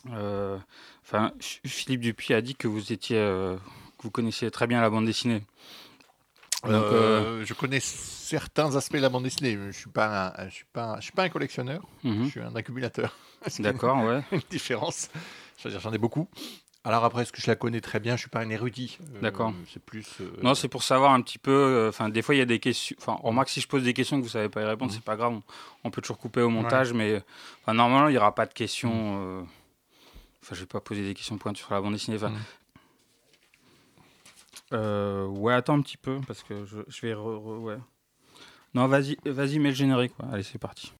Enfin, Philippe Dupuis a dit que que vous connaissiez très bien la bande dessinée. Donc, Je connais certains aspects de la bande dessinée. Je suis pas un collectionneur. Je mhm. suis un accumulateur. Ce qui est D'accord, ouais, une différence. C'est-à-dire, j'en ai beaucoup. Alors après, est-ce que je la connais très bien? Je suis pas un érudit. d'accord. C'est plus. Non, c'est pour savoir un petit peu. Enfin, des fois, il y a des questions. Enfin, Mhm, remarque, si je pose des questions que vous savez pas y répondre, mhm. c'est pas grave. On peut toujours couper au Ouais. montage, mais enfin, normalement, il y aura pas de Mhm, questions. Enfin, je vais pas poser des questions pointues sur la bande dessinée. Enfin, mhm. ouais, attends un petit peu parce que je vais. Ouais. Non, vas-y, mets le générique. Ouais. Allez, c'est parti.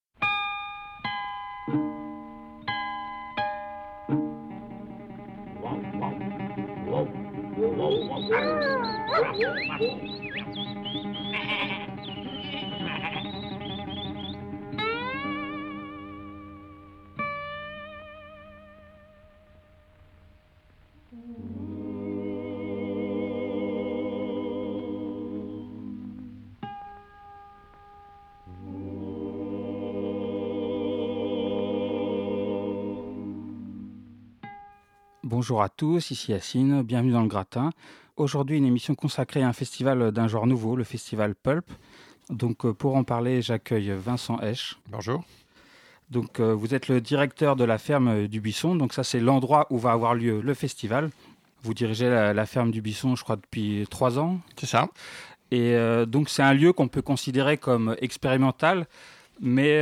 Bonjour à tous, ici Yacine, bienvenue dans le Gratin. Aujourd'hui, une émission consacrée à un festival d'un genre nouveau, le festival Pulp. Donc, pour en parler, j'accueille Vincent Esch. Bonjour. Donc, vous êtes le directeur de la ferme du Buisson. Donc, ça, c'est l'endroit où va avoir lieu le festival. Vous dirigez la ferme du Buisson, je crois, depuis 3 ans. C'est ça. Et donc, c'est un lieu qu'on peut considérer comme expérimental, mais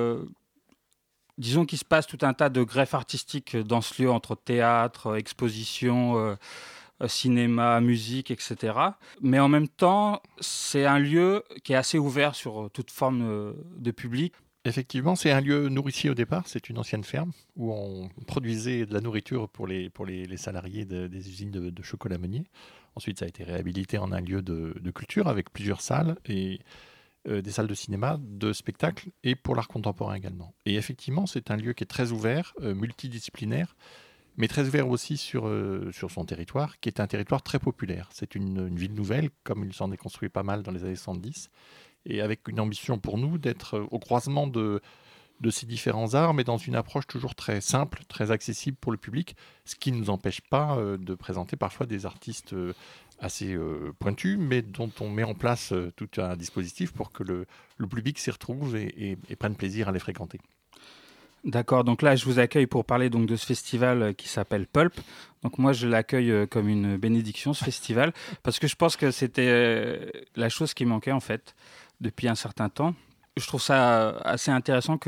disons qu'il se passe tout un tas de greffes artistiques dans ce lieu, entre théâtre, exposition, cinéma, musique, etc. Mais en même temps, c'est un lieu qui est assez ouvert sur toute forme de public. Effectivement, c'est un lieu nourricier au départ. C'est une ancienne ferme où on produisait de la nourriture pour les salariés des usines de chocolat Meunier. Ensuite, ça a été réhabilité en un lieu de culture avec plusieurs salles et des salles de cinéma, de spectacle et pour l'art contemporain également. Et effectivement, c'est un lieu qui est très ouvert, multidisciplinaire, mais très ouvert aussi sur son territoire, qui est un territoire très populaire. C'est une ville nouvelle, comme il s'en est construit pas mal dans les années 70, et avec une ambition pour nous d'être au croisement de ces différents arts, mais dans une approche toujours très simple, très accessible pour le public, ce qui ne nous empêche pas de présenter parfois des artistes assez pointus, mais dont on met en place tout un dispositif pour que le public s'y retrouve et prenne plaisir à les fréquenter. D'accord, donc là je vous accueille pour parler donc de ce festival qui s'appelle Pulp. Donc moi je l'accueille comme une bénédiction ce festival parce que je pense que c'était la chose qui manquait en fait depuis un certain temps. Je trouve ça assez intéressant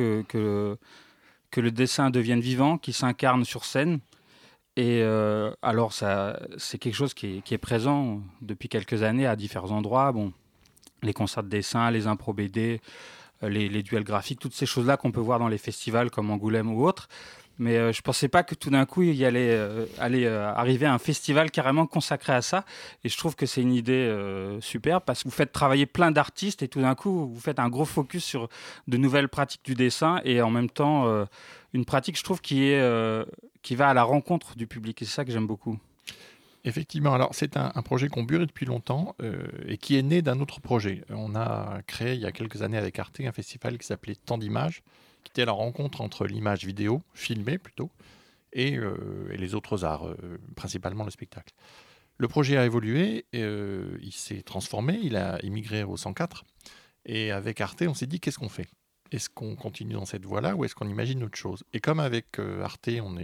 que le dessin devienne vivant, qu'il s'incarne sur scène. Et alors ça c'est quelque chose qui est présent depuis quelques années à différents endroits. Bon, les concerts de dessin, les impro BD, les duels graphiques, toutes ces choses-là qu'on peut voir dans les festivals comme Angoulême ou autres. Mais je ne pensais pas que tout d'un coup, il y allait arriver un festival carrément consacré à ça. Et je trouve que c'est une idée super parce que vous faites travailler plein d'artistes et tout d'un coup, vous faites un gros focus sur de nouvelles pratiques du dessin et en même temps, une pratique, je trouve, qui va à la rencontre du public. Et c'est ça que j'aime beaucoup. Effectivement, alors c'est un projet qu'on bure depuis longtemps et qui est né d'un autre projet. On a créé il y a quelques années avec Arte un festival qui s'appelait Temps d'Images, qui était la rencontre entre l'image vidéo, filmée plutôt, et les autres arts, principalement le spectacle. Le projet a évolué, il s'est transformé, il a immigré au 104, et avec Arte, on s'est dit qu'est-ce qu'on fait? Est-ce qu'on continue dans cette voie-là ou est-ce qu'on imagine autre chose? Et comme avec Arte,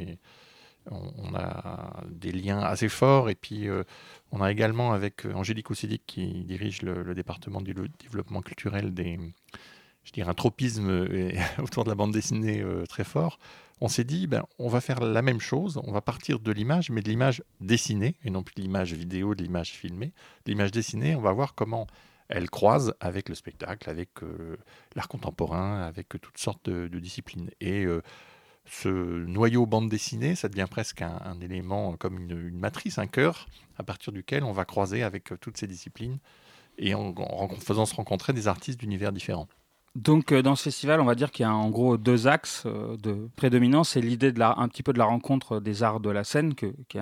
on a des liens assez forts, et puis on a également avec Angélique Oussidic qui dirige le département du développement culturel je dirais un tropisme autour de la bande dessinée très fort. On s'est dit, on va faire la même chose, on va partir de l'image, mais de l'image dessinée, et non plus de l'image vidéo, de l'image filmée. De l'image dessinée, on va voir comment elle croise avec le spectacle, avec l'art contemporain, avec toutes sortes de disciplines. Et ce noyau bande dessinée, ça devient presque un élément comme une matrice, un cœur, à partir duquel on va croiser avec toutes ces disciplines, et en faisant se rencontrer des artistes d'univers différents. Donc, dans ce festival, on va dire qu'il y a en gros deux axes de prédominance. C'est l'idée un petit peu de la rencontre des arts de la scène, qui est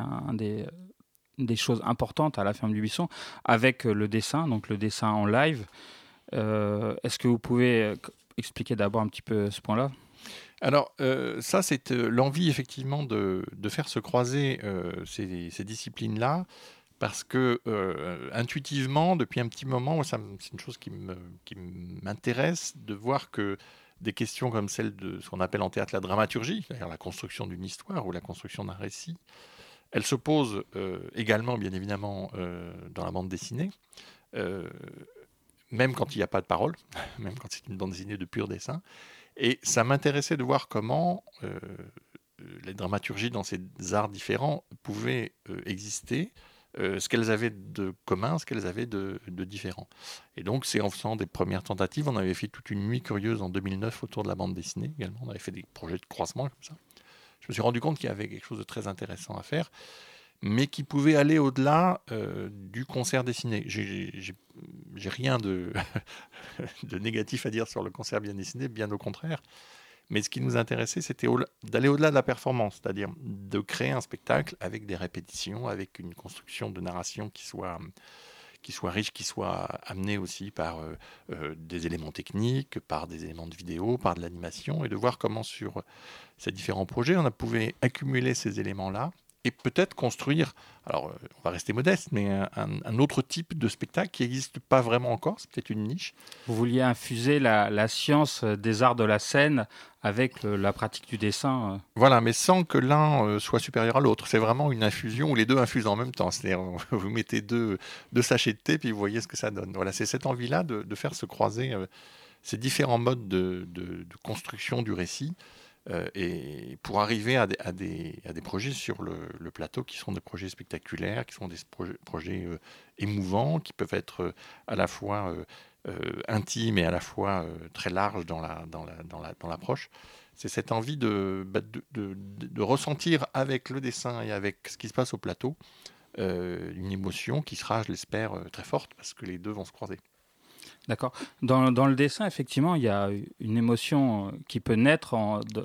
des choses importantes à la ferme du Buisson, avec le dessin, donc le dessin en live. Est-ce que vous pouvez expliquer d'abord un petit peu ce point-là? Alors, ça, c'est l'envie effectivement de faire se croiser ces disciplines-là, parce que intuitivement, depuis un petit moment, c'est une chose qui m'intéresse de voir que des questions comme celle de ce qu'on appelle en théâtre la dramaturgie, c'est-à-dire la construction d'une histoire ou la construction d'un récit, elles se posent également, bien évidemment, dans la bande dessinée. Euh, Même quand il n'y a pas de parole, même quand c'est une bande dessinée de pur dessin. Et ça m'intéressait de voir comment les dramaturgies dans ces arts différents pouvaient exister, ce qu'elles avaient de commun, ce qu'elles avaient de différent. Et donc, c'est en faisant des premières tentatives, on avait fait toute une nuit curieuse en 2009 autour de la bande dessinée également, on avait fait des projets de croisement comme ça. Je me suis rendu compte qu'il y avait quelque chose de très intéressant à faire, mais qui pouvait aller au-delà du concert dessiné. J'ai rien de, de négatif à dire sur le concert bien dessiné, bien au contraire. Mais ce qui nous intéressait, c'était d'aller au-delà de la performance, c'est-à-dire de créer un spectacle avec des répétitions, avec une construction de narration qui soit riche, qui soit amenée aussi par des éléments techniques, par des éléments de vidéo, par de l'animation, et de voir comment sur ces différents projets, on a pu accumuler ces éléments-là et peut-être construire, alors on va rester modeste, mais un autre type de spectacle qui n'existe pas vraiment encore, c'est peut-être une niche. Vous vouliez infuser la science des arts de la scène avec la pratique du dessin. Voilà, mais sans que l'un soit supérieur à l'autre. C'est vraiment une infusion où les deux infusent en même temps. C'est-à-dire, vous mettez deux sachets de thé, puis vous voyez ce que ça donne. Voilà, c'est cette envie-là de faire se croiser ces différents modes de construction du récit. Et pour arriver à des projets sur le plateau qui sont des projets spectaculaires, qui sont des projets émouvants, qui peuvent être à la fois intimes et à la fois très larges dans l'approche. C'est cette envie de ressentir avec le dessin et avec ce qui se passe au plateau une émotion qui sera, je l'espère, très forte parce que les deux vont se croiser. D'accord. Dans le dessin, effectivement, il y a une émotion qui peut naître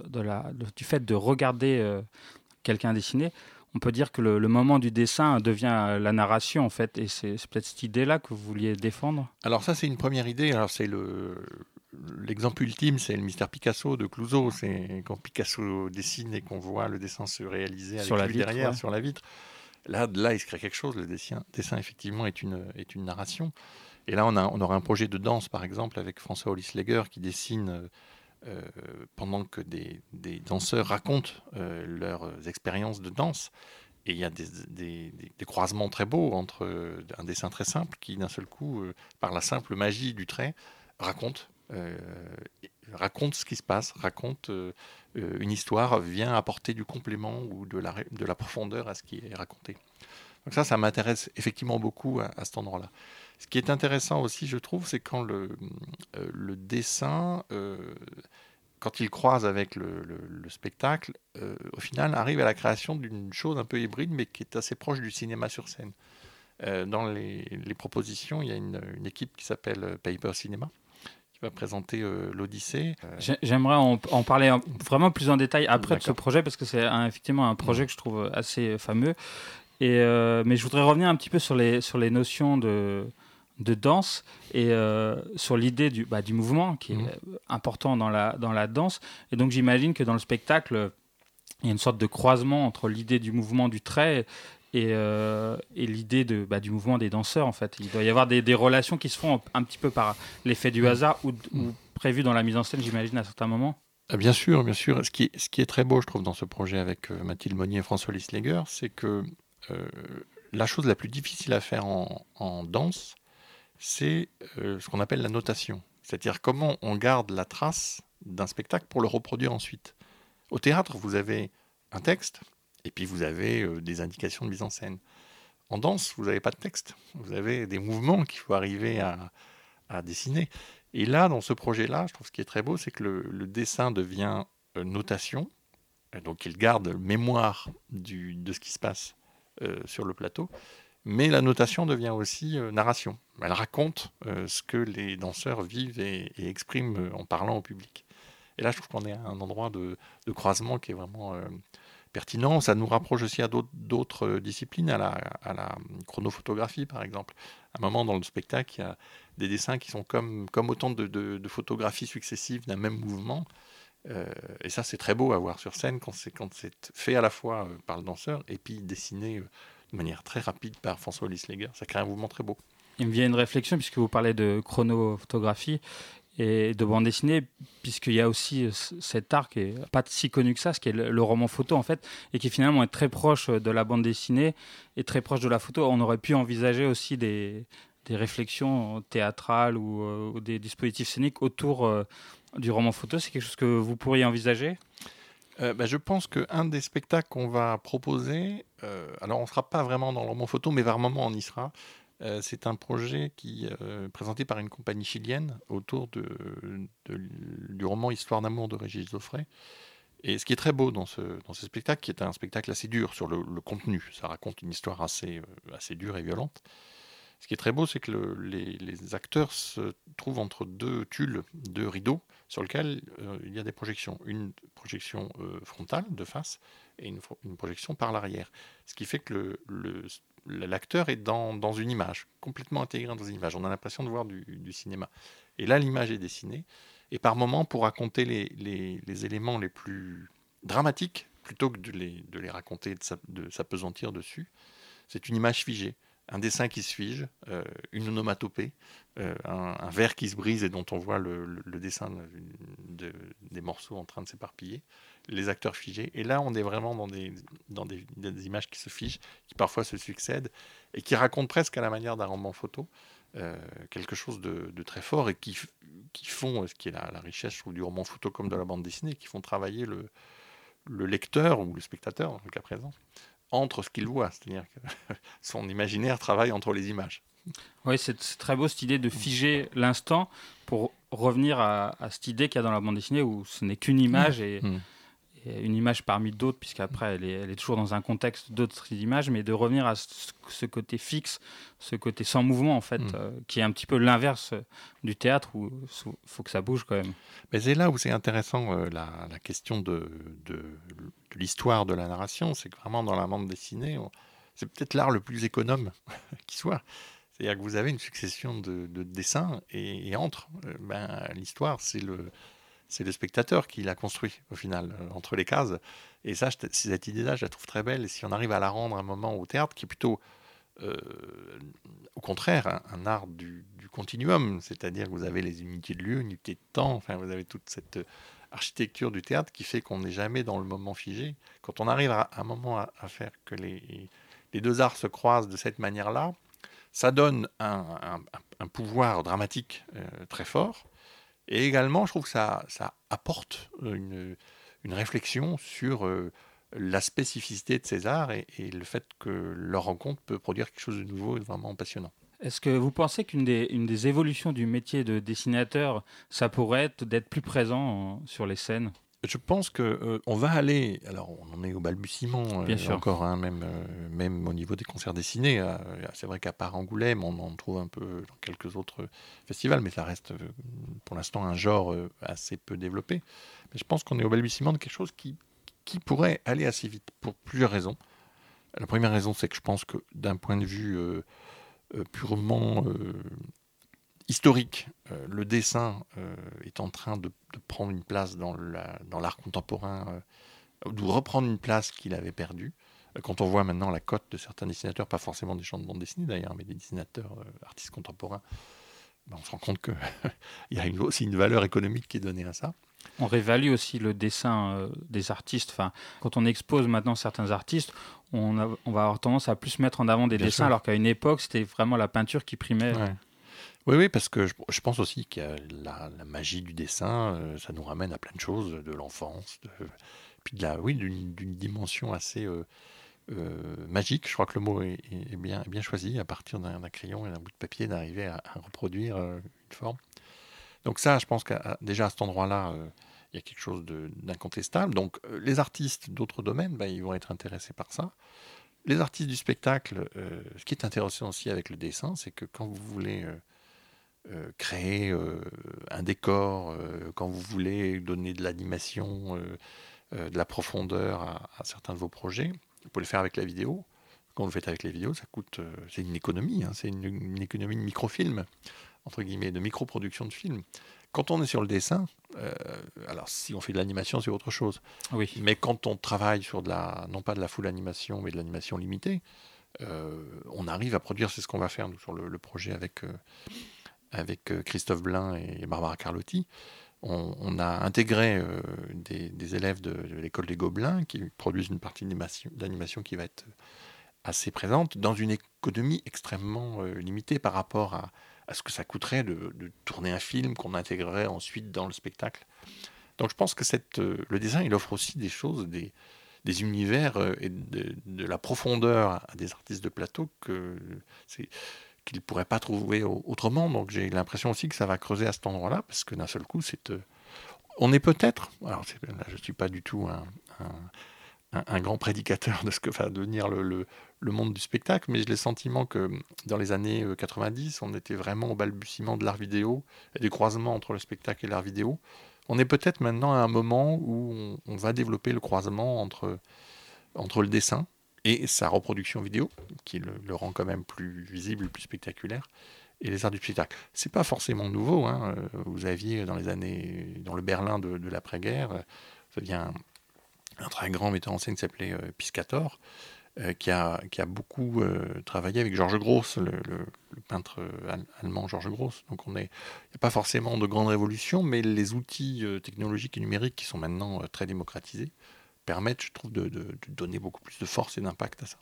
du fait de regarder quelqu'un dessiner. On peut dire que le moment du dessin devient la narration, en fait, et c'est peut-être cette idée-là que vous vouliez défendre. Alors ça, c'est une première idée. Alors c'est l'exemple ultime, c'est le mystère Picasso de Clouseau. C'est quand Picasso dessine et qu'on voit le dessin se réaliser avec lui derrière, sur la vitre. Là, il se crée quelque chose. Le dessin effectivement, est une narration. Et là, on aura un projet de danse, par exemple, avec François Hollisleger qui dessine pendant que des danseurs racontent leurs expériences de danse. Et il y a des croisements très beaux entre un dessin très simple qui, d'un seul coup, par la simple magie du trait, raconte ce qui se passe, raconte une histoire, vient apporter du complément ou de la profondeur à ce qui est raconté. Donc ça m'intéresse effectivement beaucoup à cet endroit-là. Ce qui est intéressant aussi, je trouve, c'est quand le dessin, quand il croise avec le spectacle, au final, arrive à la création d'une chose un peu hybride, mais qui est assez proche du cinéma sur scène. Dans les propositions, il y a une équipe qui s'appelle Paper Cinema, qui va présenter l'Odyssée. J'aimerais en parler vraiment plus en détail après de ce projet, parce que c'est effectivement un projet que je trouve assez fameux. Mais je voudrais revenir un petit peu sur les notions de danse et sur l'idée du mouvement qui est important dans la danse. Et donc j'imagine que dans le spectacle, il y a une sorte de croisement entre l'idée du mouvement du trait et l'idée du mouvement des danseurs, en fait. Il doit y avoir des relations qui se font un petit peu par l'effet du hasard ou prévues dans la mise en scène, j'imagine, à certains moments. Bien sûr, bien sûr. Ce qui est très beau, je trouve, dans ce projet avec Mathilde Monnier et François Hollisleger, c'est que la chose la plus difficile à faire en danse, c'est ce qu'on appelle la notation. C'est-à-dire comment on garde la trace d'un spectacle pour le reproduire ensuite. Au théâtre, vous avez un texte, et puis vous avez des indications de mise en scène. En danse, vous n'avez pas de texte. Vous avez des mouvements qu'il faut arriver à dessiner. Et là, dans ce projet-là, je trouve ce qui est très beau, c'est que le dessin devient notation. Donc il garde mémoire de ce qui se passe sur le plateau. Mais la notation devient aussi narration. Elle raconte ce que les danseurs vivent et expriment en parlant au public. Et là, je trouve qu'on est à un endroit de croisement qui est vraiment pertinent. Ça nous rapproche aussi à d'autres disciplines, à la chronophotographie, par exemple. À un moment, dans le spectacle, il y a des dessins qui sont comme autant de photographies successives d'un même mouvement. Et ça, c'est très beau à voir sur scène quand c'est fait à la fois par le danseur et puis dessiné de manière très rapide par François Lisleger. Ça crée un mouvement très beau. Il me vient une réflexion, puisque vous parlez de chronophotographie et de bande dessinée, puisqu'il y a aussi cet art qui n'est pas si connu que ça, ce qui est le roman photo, en fait, et qui finalement est très proche de la bande dessinée et très proche de la photo. On aurait pu envisager aussi des réflexions théâtrales ou des dispositifs scéniques autour du roman photo. C'est quelque chose que vous pourriez envisager? Je pense qu'un des spectacles qu'on va proposer, alors on ne sera pas vraiment dans le roman photo, mais vers un moment on y sera. C'est un projet qui présenté par une compagnie chilienne autour du roman Histoire d'amour de Régis Zoffray. Et ce qui est très beau dans ce spectacle, qui est un spectacle assez dur sur le contenu, ça raconte une histoire assez dure et violente. Ce qui est très beau, c'est que les acteurs se trouvent entre deux tulles, deux rideaux, sur lesquels il y a des projections. Une projection frontale, de face, et une projection par l'arrière. Ce qui fait que l'acteur est dans une image, complètement intégré dans une image. On a l'impression de voir du cinéma. Et là, l'image est dessinée. Et par moments, pour raconter les éléments les plus dramatiques, plutôt que de les raconter, de s'apesantir dessus, c'est une image figée. Un dessin qui se fige, une onomatopée, un verre qui se brise et dont on voit le dessin des morceaux en train de s'éparpiller, les acteurs figés. Et là, on est vraiment dans des images qui se figent, qui parfois se succèdent, et qui racontent presque à la manière d'un roman photo, quelque chose de très fort, et qui font, ce qui est la richesse, je trouve, du roman photo comme de la bande dessinée, qui font travailler le lecteur, ou le spectateur, dans le cas présent, entre ce qu'il voit, c'est-à-dire que son imaginaire travaille entre les images. Oui, c'est très beau cette idée de figer l'instant pour revenir à cette idée qu'il y a dans la bande dessinée où ce n'est qu'une image et une image parmi d'autres, puisqu'après elle est toujours dans un contexte d'autres images, mais de revenir à ce côté fixe, ce côté sans mouvement en fait, qui est un petit peu l'inverse du théâtre où il faut que ça bouge quand même. Mais c'est là où c'est intéressant la question de l'histoire de la narration, c'est que vraiment dans la bande dessinée, c'est peut-être l'art le plus économe qui soit. C'est-à-dire que vous avez une succession de dessins et entre, l'histoire, c'est le spectateur qui l'a construit au final, entre les cases. Et ça, cette idée-là, je la trouve très belle. Et si on arrive à la rendre un moment au théâtre, qui est plutôt, au contraire, un art du continuum, c'est-à-dire que vous avez les unités de lieu, unités de temps, enfin, vous avez toute cette architecture du théâtre qui fait qu'on n'est jamais dans le moment figé. Quand on arrive à un moment à faire que les deux arts se croisent de cette manière-là, ça donne un pouvoir dramatique très fort. Et également, je trouve que ça apporte une réflexion sur la spécificité de ces arts et le fait que leur rencontre peut produire quelque chose de nouveau et de vraiment passionnant. Est-ce que vous pensez qu'une des évolutions du métier de dessinateur, ça pourrait être d'être plus présent sur les scènes? Je pense que on va aller. Alors, on en est au balbutiement Bien sûr. encore, hein, même au niveau des concerts dessinés. C'est vrai qu'à part Angoulême, on en trouve un peu dans quelques autres festivals, mais ça reste pour l'instant un genre assez peu développé. Mais je pense qu'on est au balbutiement de quelque chose qui pourrait aller assez vite pour plusieurs raisons. La première raison, c'est que je pense que d'un point de vue purement historique, le dessin est en train de prendre une place dans l'art contemporain, de reprendre une place qu'il avait perdue. Quand on voit maintenant la cote de certains dessinateurs, pas forcément des gens de bande dessinée d'ailleurs, mais des dessinateurs, artistes contemporains, on se rend compte qu'il y a aussi une valeur économique qui est donnée à ça. On réévalue aussi le dessin des artistes. Enfin, quand on expose maintenant certains artistes, on va avoir tendance à plus mettre en avant des Bien dessins, sûr. alors qu'à une époque, c'était vraiment la peinture qui primait. Ouais. Oui, parce que je pense aussi qu'il y a la magie du dessin, ça nous ramène à plein de choses, de l'enfance, puis d'une dimension assez magique. Je crois que le mot est bien choisi, à partir d'un crayon et d'un bout de papier, d'arriver à reproduire une forme. Donc ça, je pense qu'à déjà à cet endroit-là, il y a quelque chose d'incontestable. Donc les artistes d'autres domaines, ils vont être intéressés par ça. Les artistes du spectacle, ce qui est intéressant aussi avec le dessin, c'est que quand vous voulez créer un décor, quand vous voulez donner de l'animation, de la profondeur à certains de vos projets, vous pouvez le faire avec la vidéo. Quand vous le faites avec la vidéo, ça coûte, c'est une économie, hein, c'est une économie de microfilm, entre guillemets, de micro-production de film. Quand on est sur le dessin, alors si on fait de l'animation, c'est autre chose. Oui. Mais quand on travaille sur non pas de la full animation, mais de l'animation limitée, on arrive à produire, c'est ce qu'on va faire nous, sur le projet avec Christophe Blain et Barbara Carlotti. On a intégré des élèves de l'école des Gobelins qui produisent une partie d'animation qui va être assez présente dans une économie extrêmement limitée par rapport à ce que ça coûterait de tourner un film qu'on intégrerait ensuite dans le spectacle. Donc je pense que le dessin, il offre aussi des choses, des univers et de la profondeur à des artistes de plateau qu'ils ne pourraient pas trouver autrement. Donc j'ai l'impression aussi que ça va creuser à cet endroit-là, parce que d'un seul coup, on est peut-être, alors là, je ne suis pas du tout un grand prédicateur de ce que va devenir le monde du spectacle, mais j'ai le sentiment que dans les années 90, on était vraiment au balbutiement de l'art vidéo et du croisement entre le spectacle et l'art vidéo. On est peut-être maintenant à un moment où on va développer le croisement entre le dessin et sa reproduction vidéo, qui le rend quand même plus visible, plus spectaculaire, et les arts du spectacle. C'est pas forcément nouveau, hein. Vous aviez dans le Berlin de l'après-guerre, vous aviez un très grand metteur en scène qui s'appelait Piscator, qui a beaucoup travaillé avec Georges Gross, le peintre allemand Georges Gross. Donc il n'y a pas forcément de grande révolution, mais les outils technologiques et numériques qui sont maintenant très démocratisés permettent, je trouve, de donner beaucoup plus de force et d'impact à ça.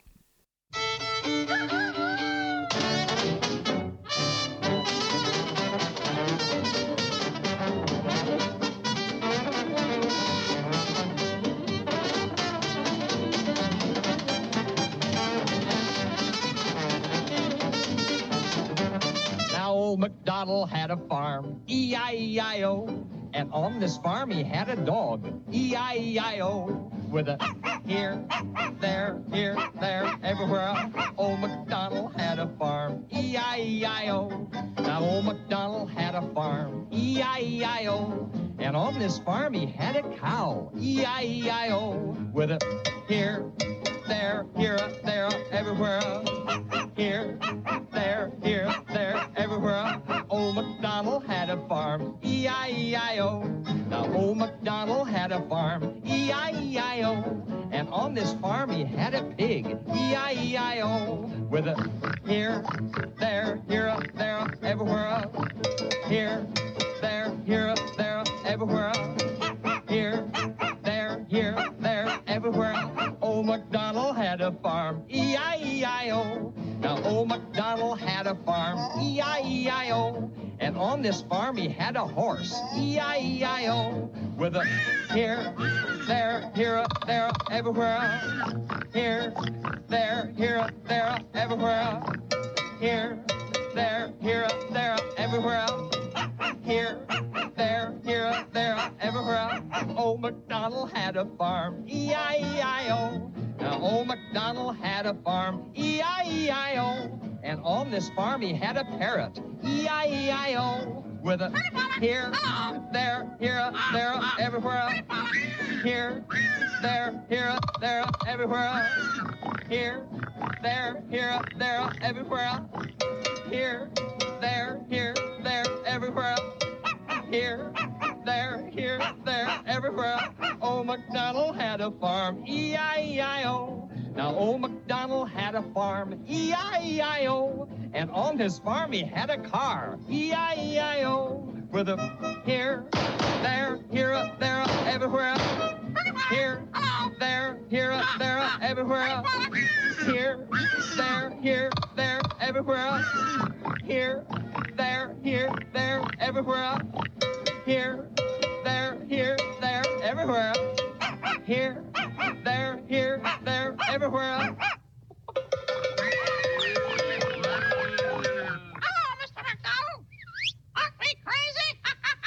Old MacDonald had a farm, E-I-E-I-O, and on this farm he had a dog, E-I-E-I-O, with a here, there, everywhere. Old MacDonald had a farm, E-I-E-I-O. Now old MacDonald had a farm, E-I-E-I-O, and on this farm he had a cow, E-I-E-I-O, with a here, there, everywhere. Here, there, everywhere. Old MacDonald had a farm, E-I-E-I-O. Now old MacDonald had a farm, E-I-E-I-O. And on this farm he had a pig, E-I-E-I-O. With a here, there, everywhere. Here, there, everywhere. Here, there, everywhere. Old MacDonald had a farm, E-I-E-I-O. Now old MacDonald had a farm, E-I-E-I-O. And on this farm he had a horse, E-I-E-I-O. With a here, there, everywhere. Here, there, everywhere. Here, there, everywhere. Here, there, everywhere. Old MacDonald had a farm, E-I-E-I-O. Now old MacDonald had a farm, E-I-E-I-O. And on this farm he had a parrot, E-I-E-I-O. With a here, there, everywhere. Here, there, everywhere. Here, there, everywhere. Here, there, everywhere. Here, there, everywhere. Old MacDonald had a farm, E-I-E-I-O. Now old MacDonald had a farm, E-I-E-I-O. And on his farm he had a car, E-I-E-I-O. With a here, there, everywhere. Here, there, everywhere. Here, there, everywhere. Here, there, everywhere. Here, there, everywhere. Here, there, everywhere. Hello, Mr. McDonald. Aren't we crazy?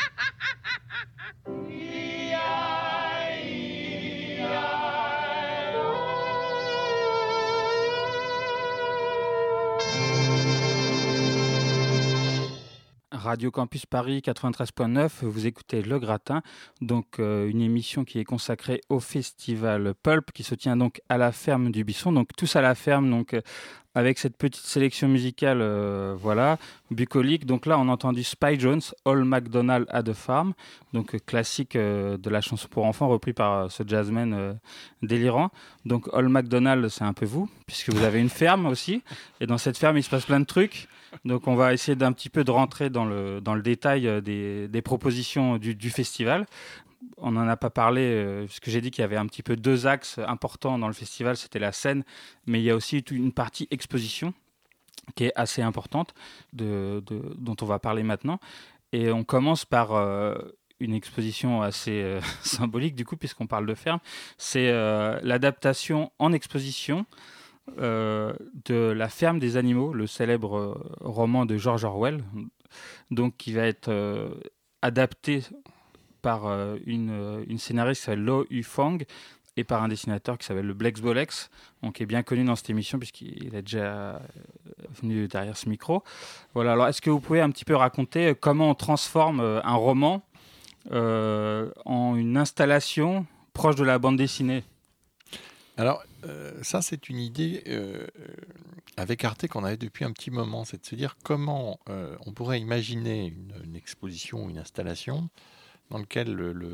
Radio Campus Paris 93.9, vous écoutez Le Gratin, donc une émission qui est consacrée au festival Pulp qui se tient donc à la ferme du Bisson, donc tous à la ferme, donc avec cette petite sélection musicale, voilà, bucolique. Donc là, on a entendu Spy Jones, All MacDonald at the Farm, donc classique de la chanson pour enfants, repris par ce jazzman délirant. Donc All MacDonald, c'est un peu vous, puisque vous avez une ferme aussi, et dans cette ferme, il se passe plein de trucs. Donc on va essayer d'un petit peu de rentrer dans le détail des propositions du festival. On n'en a pas parlé, parce que j'ai dit qu'il y avait un petit peu 2 axes importants dans le festival, c'était la scène, mais il y a aussi une partie exposition qui est assez importante, dont on va parler maintenant. Et on commence par une exposition assez symbolique, du coup, puisqu'on parle de ferme. C'est l'adaptation en exposition de La ferme des animaux, le célèbre roman de George Orwell, donc qui va être adapté par une scénariste qui s'appelle Lo Yu-Fang et par un dessinateur qui s'appelle le Blex Bolex, donc qui est bien connu dans cette émission puisqu'il est déjà venu derrière ce micro. Voilà. Alors, est-ce que vous pouvez un petit peu raconter comment on transforme un roman en une installation proche de la bande dessinée? Alors, ça, c'est une idée avec Arte qu'on avait depuis un petit moment, c'est de se dire comment on pourrait imaginer une exposition ou une installation dans laquelle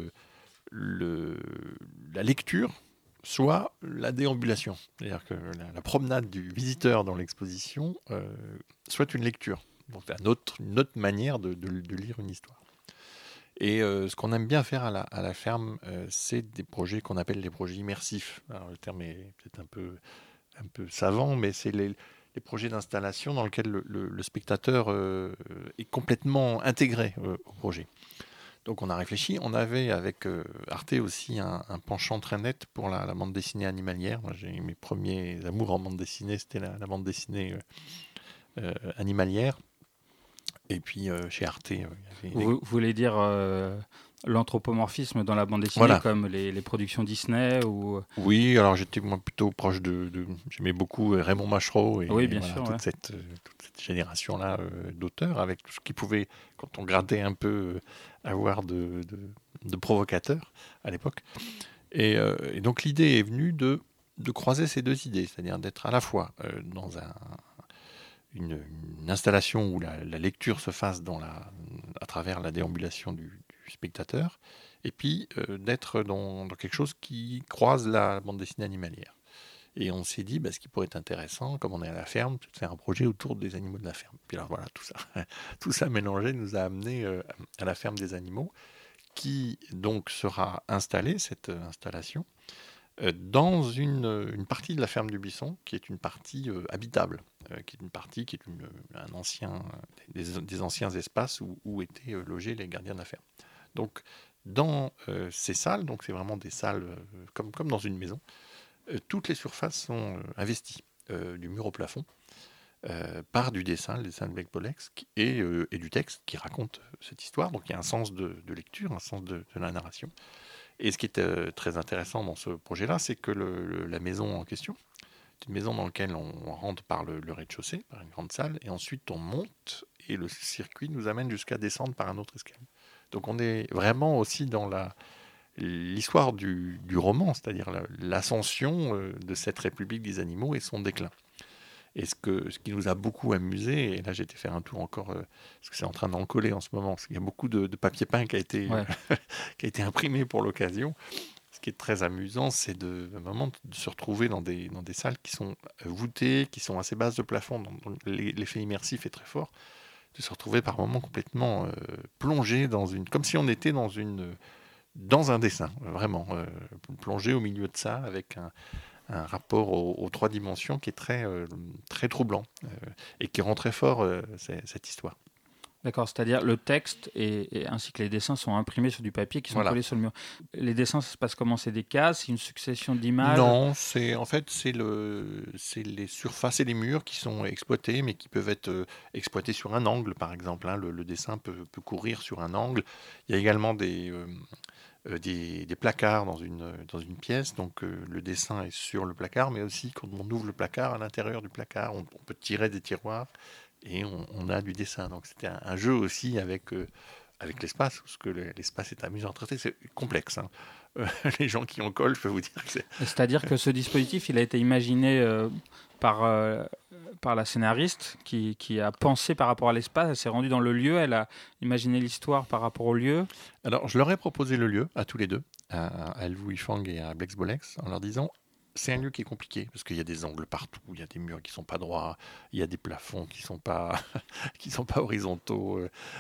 la lecture soit la déambulation. C'est-à-dire que la promenade du visiteur dans l'exposition soit une lecture. Donc, une autre manière de lire une histoire. Et ce qu'on aime bien faire à la ferme, c'est des projets qu'on appelle les projets immersifs. Alors, le terme est peut-être un peu savant, mais c'est les projets d'installation dans lesquels le spectateur est complètement intégré au projet. Donc on a réfléchi. On avait avec Arte aussi un penchant très net pour la bande dessinée animalière. Moi, j'ai mes premiers amours en bande dessinée, c'était la bande dessinée animalière. Et puis chez Arte, il y avait Vous voulez dire l'anthropomorphisme dans la bande dessinée, voilà, comme les productions Disney ou... Oui, alors j'étais moi plutôt proche j'aimais beaucoup Raymond Machereau et Oui, bien voilà, sûr, toute ouais. cette génération-là d'auteurs, avec tout ce qui pouvait, quand on gradait un peu, avoir de provocateurs à l'époque. Et donc l'idée est venue de croiser ces 2 idées, c'est-à-dire d'être à la fois dans une installation où la lecture se fasse à travers la déambulation du spectateur, et puis d'être dans quelque chose qui croise la bande dessinée animalière. Et on s'est dit, ce qui pourrait être intéressant, comme on est à la ferme, c'est de faire un projet autour des animaux de la ferme. Puis alors voilà, tout ça mélangé nous a amené à la ferme des animaux, qui donc sera installée, cette installation, dans une partie de la ferme du Buisson, qui est une partie habitable, qui est une partie qui est des anciens espaces où étaient logés les gardiens de la ferme. Donc, dans ces salles, donc c'est vraiment des salles comme dans une maison, toutes les surfaces sont investies, du mur au plafond, par du dessin, le dessin de Blex Bolex, et du texte qui raconte cette histoire. Donc il y a un sens de lecture, un sens de la narration. Et ce qui est très intéressant dans ce projet-là, c'est que la maison en question, c'est une maison dans laquelle on rentre par le rez-de-chaussée, par une grande salle, et ensuite on monte, et le circuit nous amène jusqu'à descendre par un autre escalier. Donc on est vraiment aussi dans l'histoire du roman, c'est-à-dire l'ascension de cette République des animaux et son déclin. Et ce qui nous a beaucoup amusé, et là j'ai été faire un tour encore, parce que c'est en train d'en coller en ce moment, parce qu'il y a beaucoup de papier peint qui a été, qui a été imprimé pour l'occasion. Ce qui est très amusant, c'est vraiment de se retrouver dans des salles qui sont voûtées, qui sont assez basses de plafond, dont l'effet immersif est très fort, de se retrouver par moments complètement plongé comme si on était dans un dessin, vraiment, plongé au milieu de ça, avec un rapport aux 3 dimensions qui est très troublant et qui rend très fort cette histoire. D'accord, c'est-à-dire le texte et ainsi que les dessins sont imprimés sur du papier qui sont collés sur le mur. Les dessins, ça se passe comment? C'est des cases? C'est une succession d'images? Non, c'est les surfaces et les murs qui sont exploités, mais qui peuvent être exploités sur un angle, par exemple. Le dessin peut courir sur un angle. Il y a également des placards dans une pièce, donc le dessin est sur le placard, mais aussi quand on ouvre le placard, à l'intérieur du placard, on peut tirer des tiroirs et on a du dessin. Donc c'était un jeu aussi avec l'espace, parce que l'espace est amusant à traiter, c'est complexe. Les gens qui en collent, je peux vous dire que c'est... C'est-à-dire que ce dispositif, il a été imaginé par par la scénariste qui a pensé par rapport à l'espace. Elle s'est rendue dans le lieu, elle a imaginé l'histoire par rapport au lieu. Alors, je leur ai proposé le lieu à tous les deux, à Elvou Yifang et à Blex Bolex, en leur disant c'est un lieu qui est compliqué parce qu'il y a des angles partout, il y a des murs qui sont pas droits, il y a des plafonds qui sont pas qui sont pas horizontaux.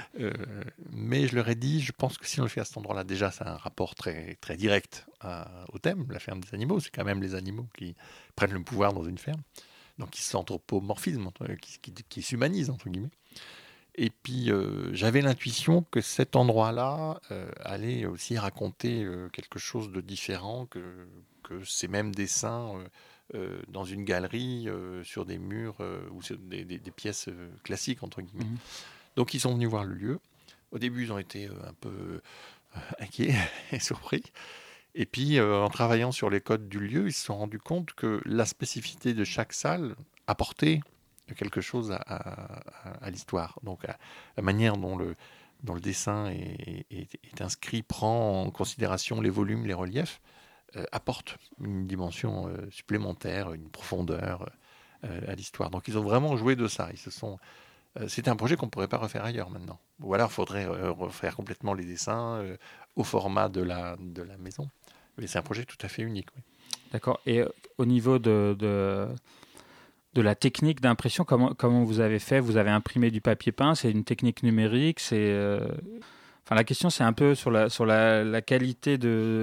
Mais je leur ai dit, je pense que si on le fait à cet endroit-là, déjà, ça a un rapport très très direct au thème, la ferme des animaux. C'est quand même les animaux qui prennent le pouvoir dans une ferme, donc ils s'anthropomorphisent, qui s'humanisent entre guillemets. Et puis, j'avais l'intuition que cet endroit-là allait aussi raconter quelque chose de différent que ces mêmes dessins dans une galerie, sur des murs ou sur des pièces classiques, entre guillemets. Mhm. Donc, ils sont venus voir le lieu. Au début, ils ont été un peu inquiets et surpris. Et puis, en travaillant sur les codes du lieu, ils se sont rendus compte que la spécificité de chaque salle apportait quelque chose à l'histoire. Donc, la manière dont le dessin est inscrit prend en considération les volumes, les reliefs, apporte une dimension supplémentaire, une profondeur à l'histoire. Donc, ils ont vraiment joué de ça. C'était un projet qu'on ne pourrait pas refaire ailleurs maintenant. Ou alors, il faudrait refaire complètement les dessins au format de la maison. Mais c'est un projet tout à fait unique. Oui. D'accord. Et au niveau de la technique d'impression, comment vous avez fait? Vous avez imprimé du papier peint, c'est une technique numérique, Enfin, la question, c'est un peu sur la qualité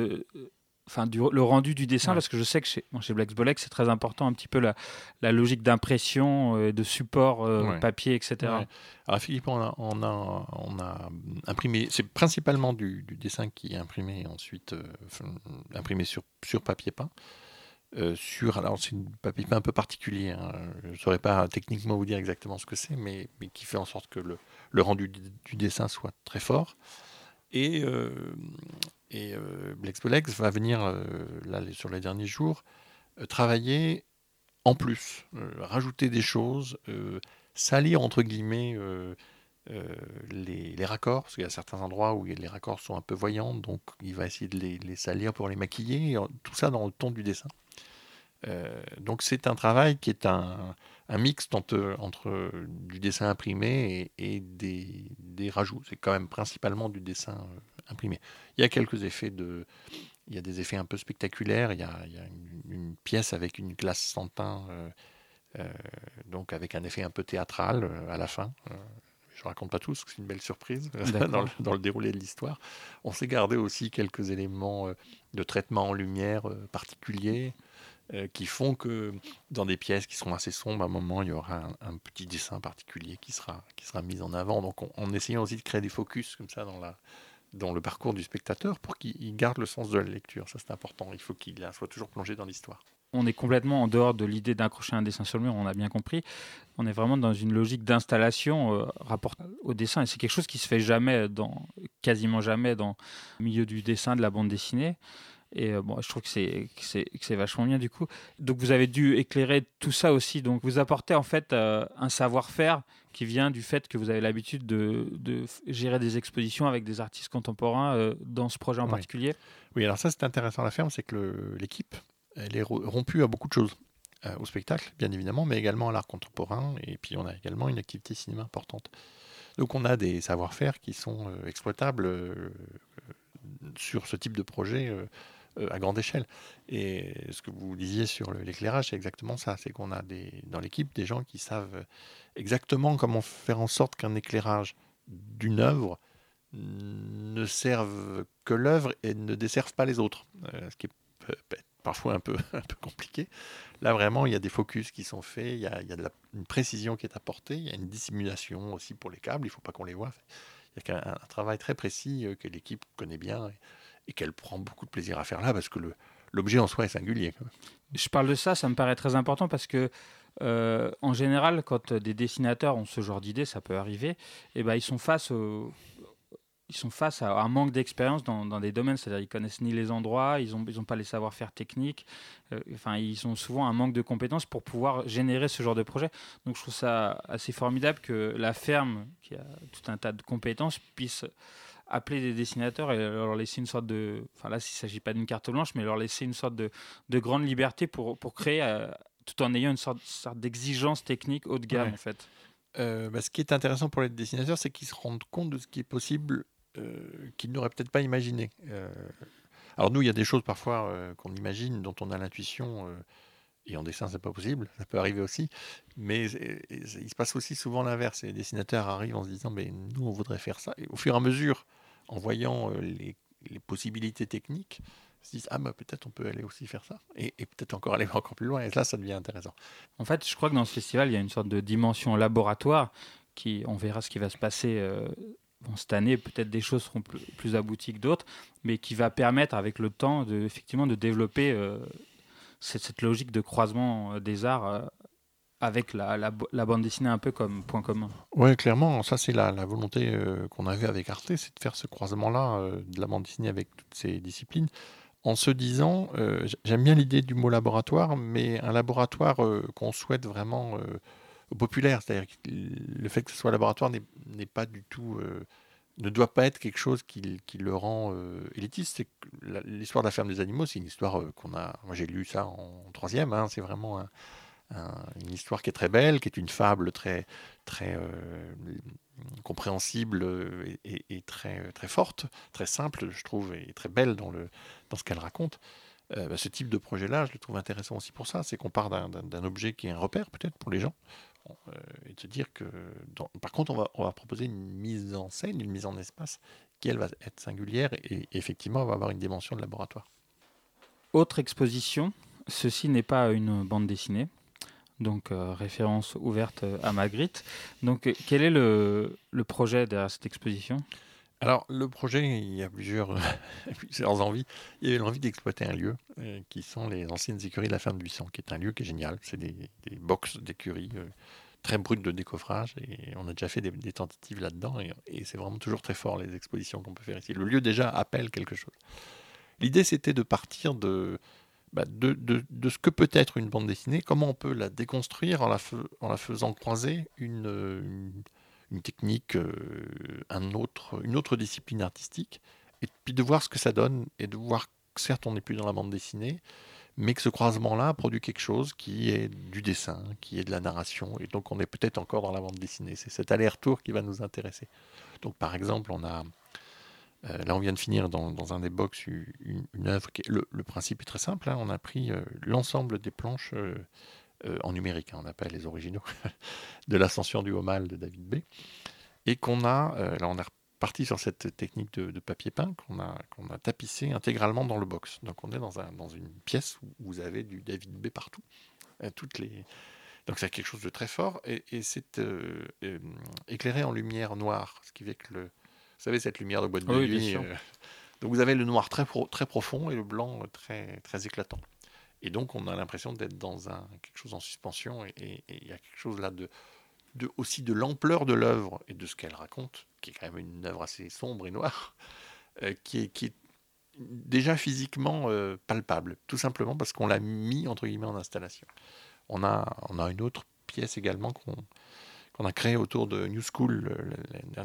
le rendu du dessin, Ouais. parce que je sais que chez Blex Bolex, c'est très important un petit peu la logique d'impression, de support Ouais. papier, etc. Ouais. Alors effectivement, on a imprimé, c'est principalement du dessin qui est imprimé ensuite, imprimé sur papier peint. Alors c'est un papier peint un peu particulier, hein. Je ne saurais pas techniquement vous dire exactement ce que c'est, mais qui fait en sorte que le rendu du dessin soit très fort. Et Blex Bolex va venir, là, sur les derniers jours, travailler en plus, rajouter des choses, salir entre guillemets les raccords, parce qu'il y a certains endroits où les raccords sont un peu voyants, donc il va essayer de les salir pour les maquiller, et tout ça dans le ton du dessin. Donc c'est un travail qui est un mixte entre du dessin imprimé et des rajouts. C'est quand même principalement du dessin imprimé. Il y a quelques effets il y a des effets un peu spectaculaires. Il y a une pièce avec une glace sans teint, donc avec un effet un peu théâtral à la fin. Je ne raconte pas tout, parce que c'est une belle surprise dans le déroulé de l'histoire. On s'est gardé aussi quelques éléments de traitement en lumière particuliers, qui font que dans des pièces qui sont assez sombres, à un moment, il y aura un petit dessin particulier qui sera mis en avant. Donc, en essayant aussi de créer des focus comme ça dans le parcours du spectateur pour qu'il garde le sens de la lecture. Ça, c'est important. Il faut qu'il soit toujours plongé dans l'histoire. On est complètement en dehors de l'idée d'accrocher un dessin sur le mur, on a bien compris. On est vraiment dans une logique d'installation rapport au dessin. Et c'est quelque chose qui se fait quasiment jamais dans le milieu du dessin, de la bande dessinée. Et je trouve que c'est vachement bien du coup. Donc vous avez dû éclairer tout ça aussi. Donc vous apportez en fait un savoir-faire qui vient du fait que vous avez l'habitude de gérer des expositions avec des artistes contemporains dans ce projet en particulier. Oui, alors ça c'est intéressant à la ferme, c'est que l'équipe, elle est rompue à beaucoup de choses. Au spectacle, bien évidemment, mais également à l'art contemporain. Et puis on a également une activité cinéma importante. Donc on a des savoir-faire qui sont exploitables sur ce type de projet à grande échelle. Et ce que vous disiez sur l'éclairage, c'est exactement ça. C'est qu'on a dans l'équipe des gens qui savent exactement comment faire en sorte qu'un éclairage d'une œuvre ne serve que l'œuvre et ne desserve pas les autres. Ce qui peut être parfois un peu compliqué. Là, vraiment, il y a des focus qui sont faits, il y a une précision qui est apportée, il y a une dissimulation aussi pour les câbles, il ne faut pas qu'on les voit. Il y a un travail très précis que l'équipe connaît bien et qu'elle prend beaucoup de plaisir à faire là, parce que l'objet en soi est singulier. Je parle de ça, ça me paraît très important parce que en général, quand des dessinateurs ont ce genre d'idée, ça peut arriver, et ben, ils sont face à un manque d'expérience dans des domaines, c'est-à-dire ils connaissent ni les endroits, ils ont pas les savoir-faire techniques, ils ont souvent un manque de compétences pour pouvoir générer ce genre de projet. Donc je trouve ça assez formidable que la ferme, qui a tout un tas de compétences, puisse appeler des dessinateurs et leur laisser une sorte de... Enfin là, il ne s'agit pas d'une carte blanche, mais leur laisser une sorte de grande liberté pour créer tout en ayant une sorte d'exigence technique haut de gamme, Ouais. en fait. Ce qui est intéressant pour les dessinateurs, c'est qu'ils se rendent compte de ce qui est possible qu'ils n'auraient peut-être pas imaginé. Alors nous, il y a des choses parfois qu'on imagine, dont on a l'intuition, et en dessin, c'est pas possible, ça peut arriver aussi, mais il se passe aussi souvent l'inverse. Les dessinateurs arrivent en se disant, mais nous, on voudrait faire ça. Et au fur et à mesure, en voyant les possibilités techniques, ils se disent, ah bah peut-être on peut aller aussi faire ça, et peut-être encore aller encore plus loin, et là, ça devient intéressant. En fait, je crois que dans ce festival, il y a une sorte de dimension laboratoire on verra ce qui va se passer cette année. Peut-être des choses seront plus abouties que d'autres, mais qui va permettre avec le temps effectivement de développer cette logique de croisement des arts avec la bande dessinée un peu comme point commun. Ouais, clairement, ça c'est la volonté qu'on avait avec Arte, c'est de faire ce croisement-là de la bande dessinée avec toutes ces disciplines, en se disant, j'aime bien l'idée du mot laboratoire, mais un laboratoire qu'on souhaite vraiment populaire, c'est-à-dire que le fait que ce soit laboratoire n'est pas du tout, ne doit pas être quelque chose qui le rend élitiste. C'est que l'histoire de la ferme des animaux, c'est une histoire moi j'ai lu ça en troisième, hein, c'est vraiment une histoire qui est très belle, qui est une fable très, très compréhensible et très, très forte, très simple, je trouve, et très belle dans ce qu'elle raconte. Ce type de projet-là, je le trouve intéressant aussi pour ça, c'est qu'on part d'un objet qui est un repère peut-être pour les gens, et de se dire que, par contre, on va proposer une mise en scène, une mise en espace qui, elle, va être singulière et effectivement va avoir une dimension de laboratoire. Autre exposition, ceci n'est pas une bande dessinée. Donc, référence ouverte à Magritte. Donc, quel est le projet derrière cette exposition ? Alors, le projet, il y a plusieurs envies. Il y a l'envie d'exploiter un lieu qui sont les anciennes écuries de la ferme de Buisson, qui est un lieu qui est génial. C'est des box d'écuries très brutes de décoffrage, et on a déjà fait des tentatives là-dedans, et c'est vraiment toujours très fort, les expositions qu'on peut faire ici. Le lieu déjà appelle quelque chose. L'idée, c'était de partir de ce que peut être une bande dessinée, comment on peut la déconstruire en la faisant croiser une technique, une autre discipline artistique, et puis de voir ce que ça donne, et de voir que certes on n'est plus dans la bande dessinée, mais que ce croisement-là produit quelque chose qui est du dessin, qui est de la narration, et donc on est peut-être encore dans la bande dessinée. C'est cet aller-retour qui va nous intéresser. Donc par exemple, là, on vient de finir dans un des box une œuvre qui le principe est très simple, hein. On a pris l'ensemble des planches en numérique, hein, on appelle les originaux, de l'Ascension du Haut-Mal de David B. Et là on est reparti sur cette technique de papier peint qu'on a tapissé intégralement dans le box. Donc on est dans une pièce où vous avez du David B partout. Donc c'est quelque chose de très fort, et c'est éclairé en lumière noire, ce qui fait que vous savez, cette lumière de boîte de nuit. Donc vous avez le noir très profond et le blanc très, très éclatant. Et donc on a l'impression d'être dans quelque chose en suspension, et il y a quelque chose là aussi de l'ampleur de l'œuvre et de ce qu'elle raconte, qui est quand même une œuvre assez sombre et noire, qui est déjà physiquement palpable, tout simplement parce qu'on l'a mis entre guillemets en installation. On a une autre pièce également qu'on a créé autour de New School, le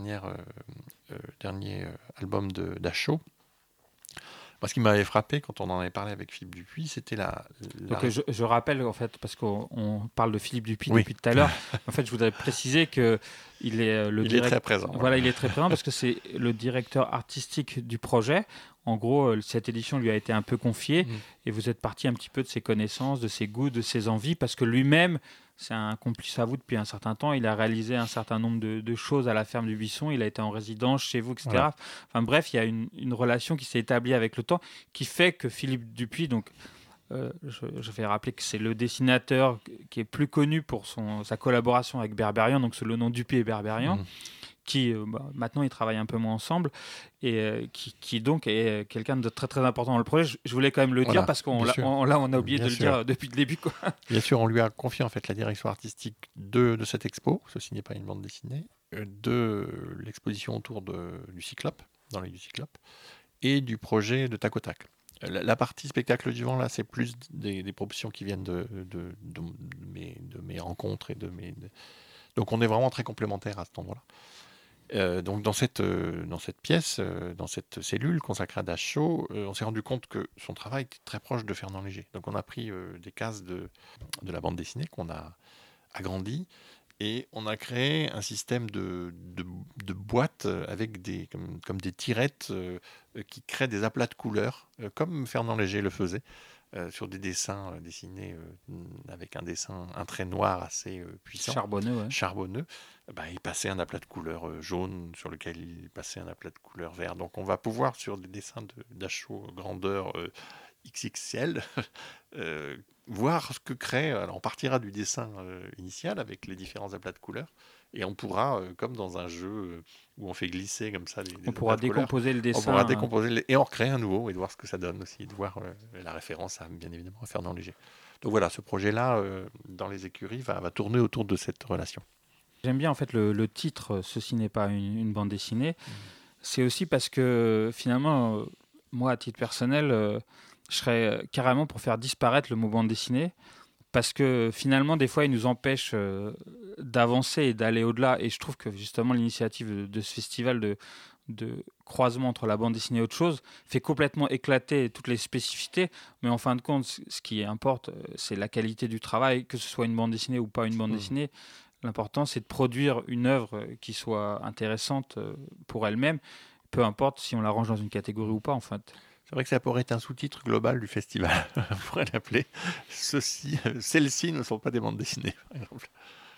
dernier album d'Acho. Moi, ce qui m'avait frappé quand on en avait parlé avec Philippe Dupuis, c'était Donc, je rappelle, en fait, parce qu'on parle de Philippe Dupuis Oui. depuis tout à l'heure, en fait, je voudrais préciser qu'il est est très présent. Voilà, il est très présent parce que c'est le directeur artistique du projet. En gros, cette édition lui a été un peu confiée, et vous êtes parti un petit peu de ses connaissances, de ses goûts, de ses envies, parce que lui-même, c'est un complice à vous depuis un certain temps. Il a réalisé un certain nombre de choses à la ferme du Buisson. Il a été en résidence chez vous, etc. Voilà. Enfin bref, il y a une relation qui s'est établie avec le temps, qui fait que Philippe Dupuis, donc je vais rappeler que c'est le dessinateur qui est plus connu pour sa collaboration avec Berberian, donc sous le nom Dupuis et Berberian, qui maintenant ils travaillent un peu moins ensemble, et qui donc est quelqu'un de très très important dans le projet. Je voulais quand même le dire parce qu'on a oublié de le dire depuis le début, quoi. Bien sûr, on lui a confié en fait la direction artistique de cette expo, ceci n'est pas une bande dessinée, de l'exposition autour du Cyclope, dans les du Cyclope, et du projet de Tac au Tac. La partie spectacle vivant, là, c'est plus des propositions qui viennent de mes rencontres, donc on est vraiment très complémentaires à cet endroit-là. Donc dans cette pièce, dans cette cellule consacrée à Dachau, on s'est rendu compte que son travail était très proche de Fernand Léger. Donc on a pris des cases de la bande dessinée qu'on a agrandi et on a créé un système de boîtes avec comme des tirettes qui créent des aplats de couleurs, comme Fernand Léger le faisait. Sur des dessins dessinés avec un trait noir assez puissant. Charbonneux. Il passait un aplat de couleur jaune sur lequel il passait un aplat de couleur vert. Donc on va pouvoir, sur des dessins d'Achot grandeur XXL, voir ce que crée. Alors on partira du dessin initial avec les différents aplats de couleurs. Et on pourra, comme dans un jeu où on fait glisser comme ça on pourra décomposer le dessin. On pourra décomposer et en recréer un nouveau et de voir ce que ça donne aussi, de voir la référence à, bien évidemment, à Fernand Léger. Donc voilà, ce projet-là, dans les écuries, va tourner autour de cette relation. J'aime bien en fait le titre « Ceci n'est pas une bande dessinée ». C'est aussi parce que finalement, moi, à titre personnel, je serais carrément pour faire disparaître le mot bande dessinée. Parce que finalement, des fois, il nous empêche d'avancer et d'aller au-delà. Et je trouve que justement, l'initiative de ce festival de croisement entre la bande dessinée et autre chose fait complètement éclater toutes les spécificités. Mais en fin de compte, ce qui importe, c'est la qualité du travail, que ce soit une bande dessinée ou pas une bande dessinée. L'important, c'est de produire une œuvre qui soit intéressante pour elle-même, peu importe si on la range dans une catégorie ou pas, en fait. C'est vrai que ça pourrait être un sous-titre global du festival. On pourrait l'appeler « Celles-ci ne sont pas des bandes dessinées », par exemple.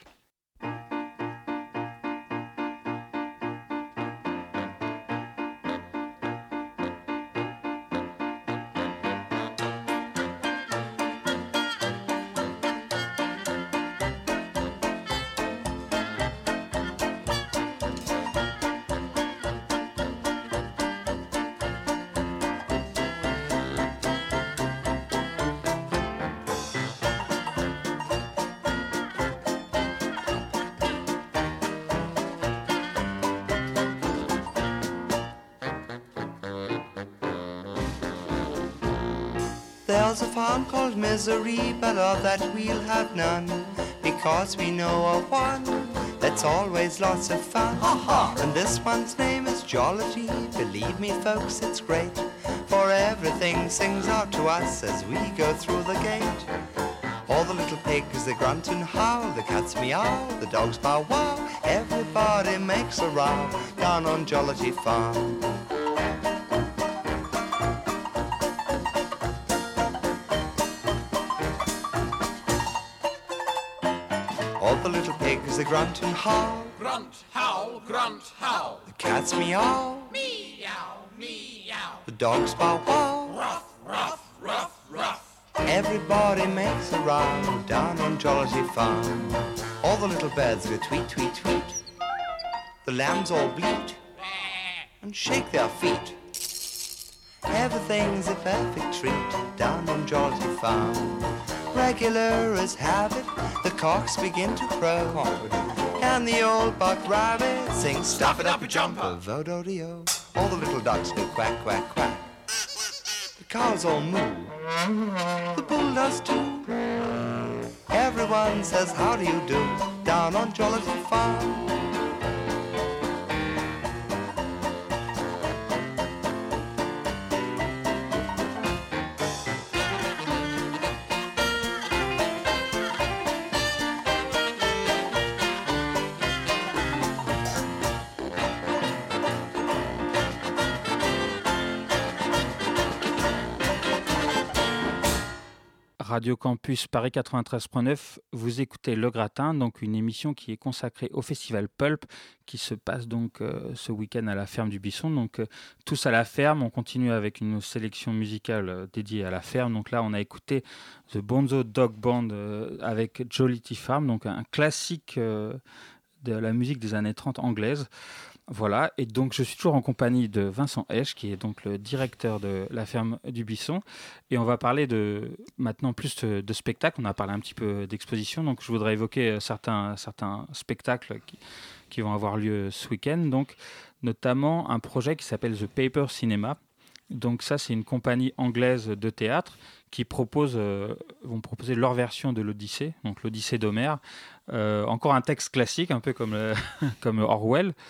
There's a farm called Misery, but of that we'll have none, because we know of one that's always lots of fun. And this one's name is Jollity. Believe me, folks, it's great, for everything sings out to us as we go through the gate. All the little pigs, they grunt and howl, the cats meow, the dogs bow wow. Everybody makes a row down on Jollity Farm. All the little pigs, they grunt and howl. Grunt, howl, grunt, howl. The cats meow. Meow, meow. The dogs bow wow. Ruff, ruff, ruff, ruff. Everybody makes a row down on Jollity Farm. All the little birds go tweet, tweet, tweet. The lambs all bleat and shake their feet. Everything's a perfect treat down on Jollity Farm. Regular as habit, the cocks begin to crow, and the old buck rabbit sings "Stuff it up a jumper, vo-do-de-o." All the little ducks go quack, quack, quack. The cows all moo, the bull does too. Everyone says how do you do down on Jollity Farm. Radio Campus Paris 93.9, vous écoutez Le Gratin, donc une émission qui est consacrée au festival Pulp, qui se passe donc ce week-end à la ferme du Bisson. Donc tous à la ferme, on continue avec une sélection musicale dédiée à la ferme. Donc là, on a écouté The Bonzo Dog Band avec Jollity Farm, donc un classique de la musique des années 30 anglaise. Voilà, et donc je suis toujours en compagnie de Vincent Esch, qui est donc le directeur de la ferme du Bisson. Et on va parler maintenant plus de spectacles. On a parlé un petit peu d'exposition, donc je voudrais évoquer certains spectacles qui vont avoir lieu ce week-end. Donc, notamment un projet qui s'appelle The Paper Cinema. Donc ça, c'est une compagnie anglaise de théâtre qui vont proposer leur version de l'Odyssée, donc l'Odyssée d'Homère. Encore un texte classique, un peu comme Orwell.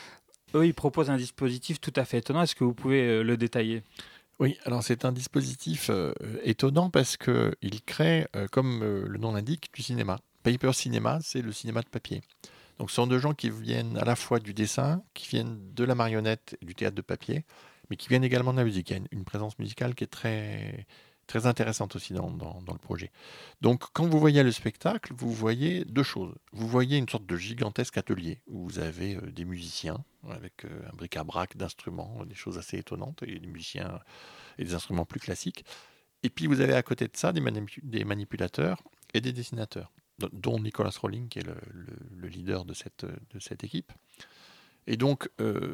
eux, ils proposent un dispositif tout à fait étonnant. Est-ce que vous pouvez le détailler ? Oui, alors c'est un dispositif étonnant parce qu'il crée, comme le nom l'indique, du cinéma. Paper Cinéma, c'est le cinéma de papier. Donc ce sont deux gens qui viennent à la fois du dessin, qui viennent de la marionnette et du théâtre de papier, mais qui viennent également de la musique. Il y a une présence musicale qui est très, très intéressante aussi dans le projet. Donc quand vous voyez le spectacle, vous voyez deux choses. Vous voyez une sorte de gigantesque atelier où vous avez des musiciens avec un bric-à-brac d'instruments, des choses assez étonnantes, et des musiciens et des instruments plus classiques. Et puis vous avez à côté de ça des manipulateurs et des dessinateurs, dont Nicolas Rolling, qui est le leader de cette équipe. Et donc,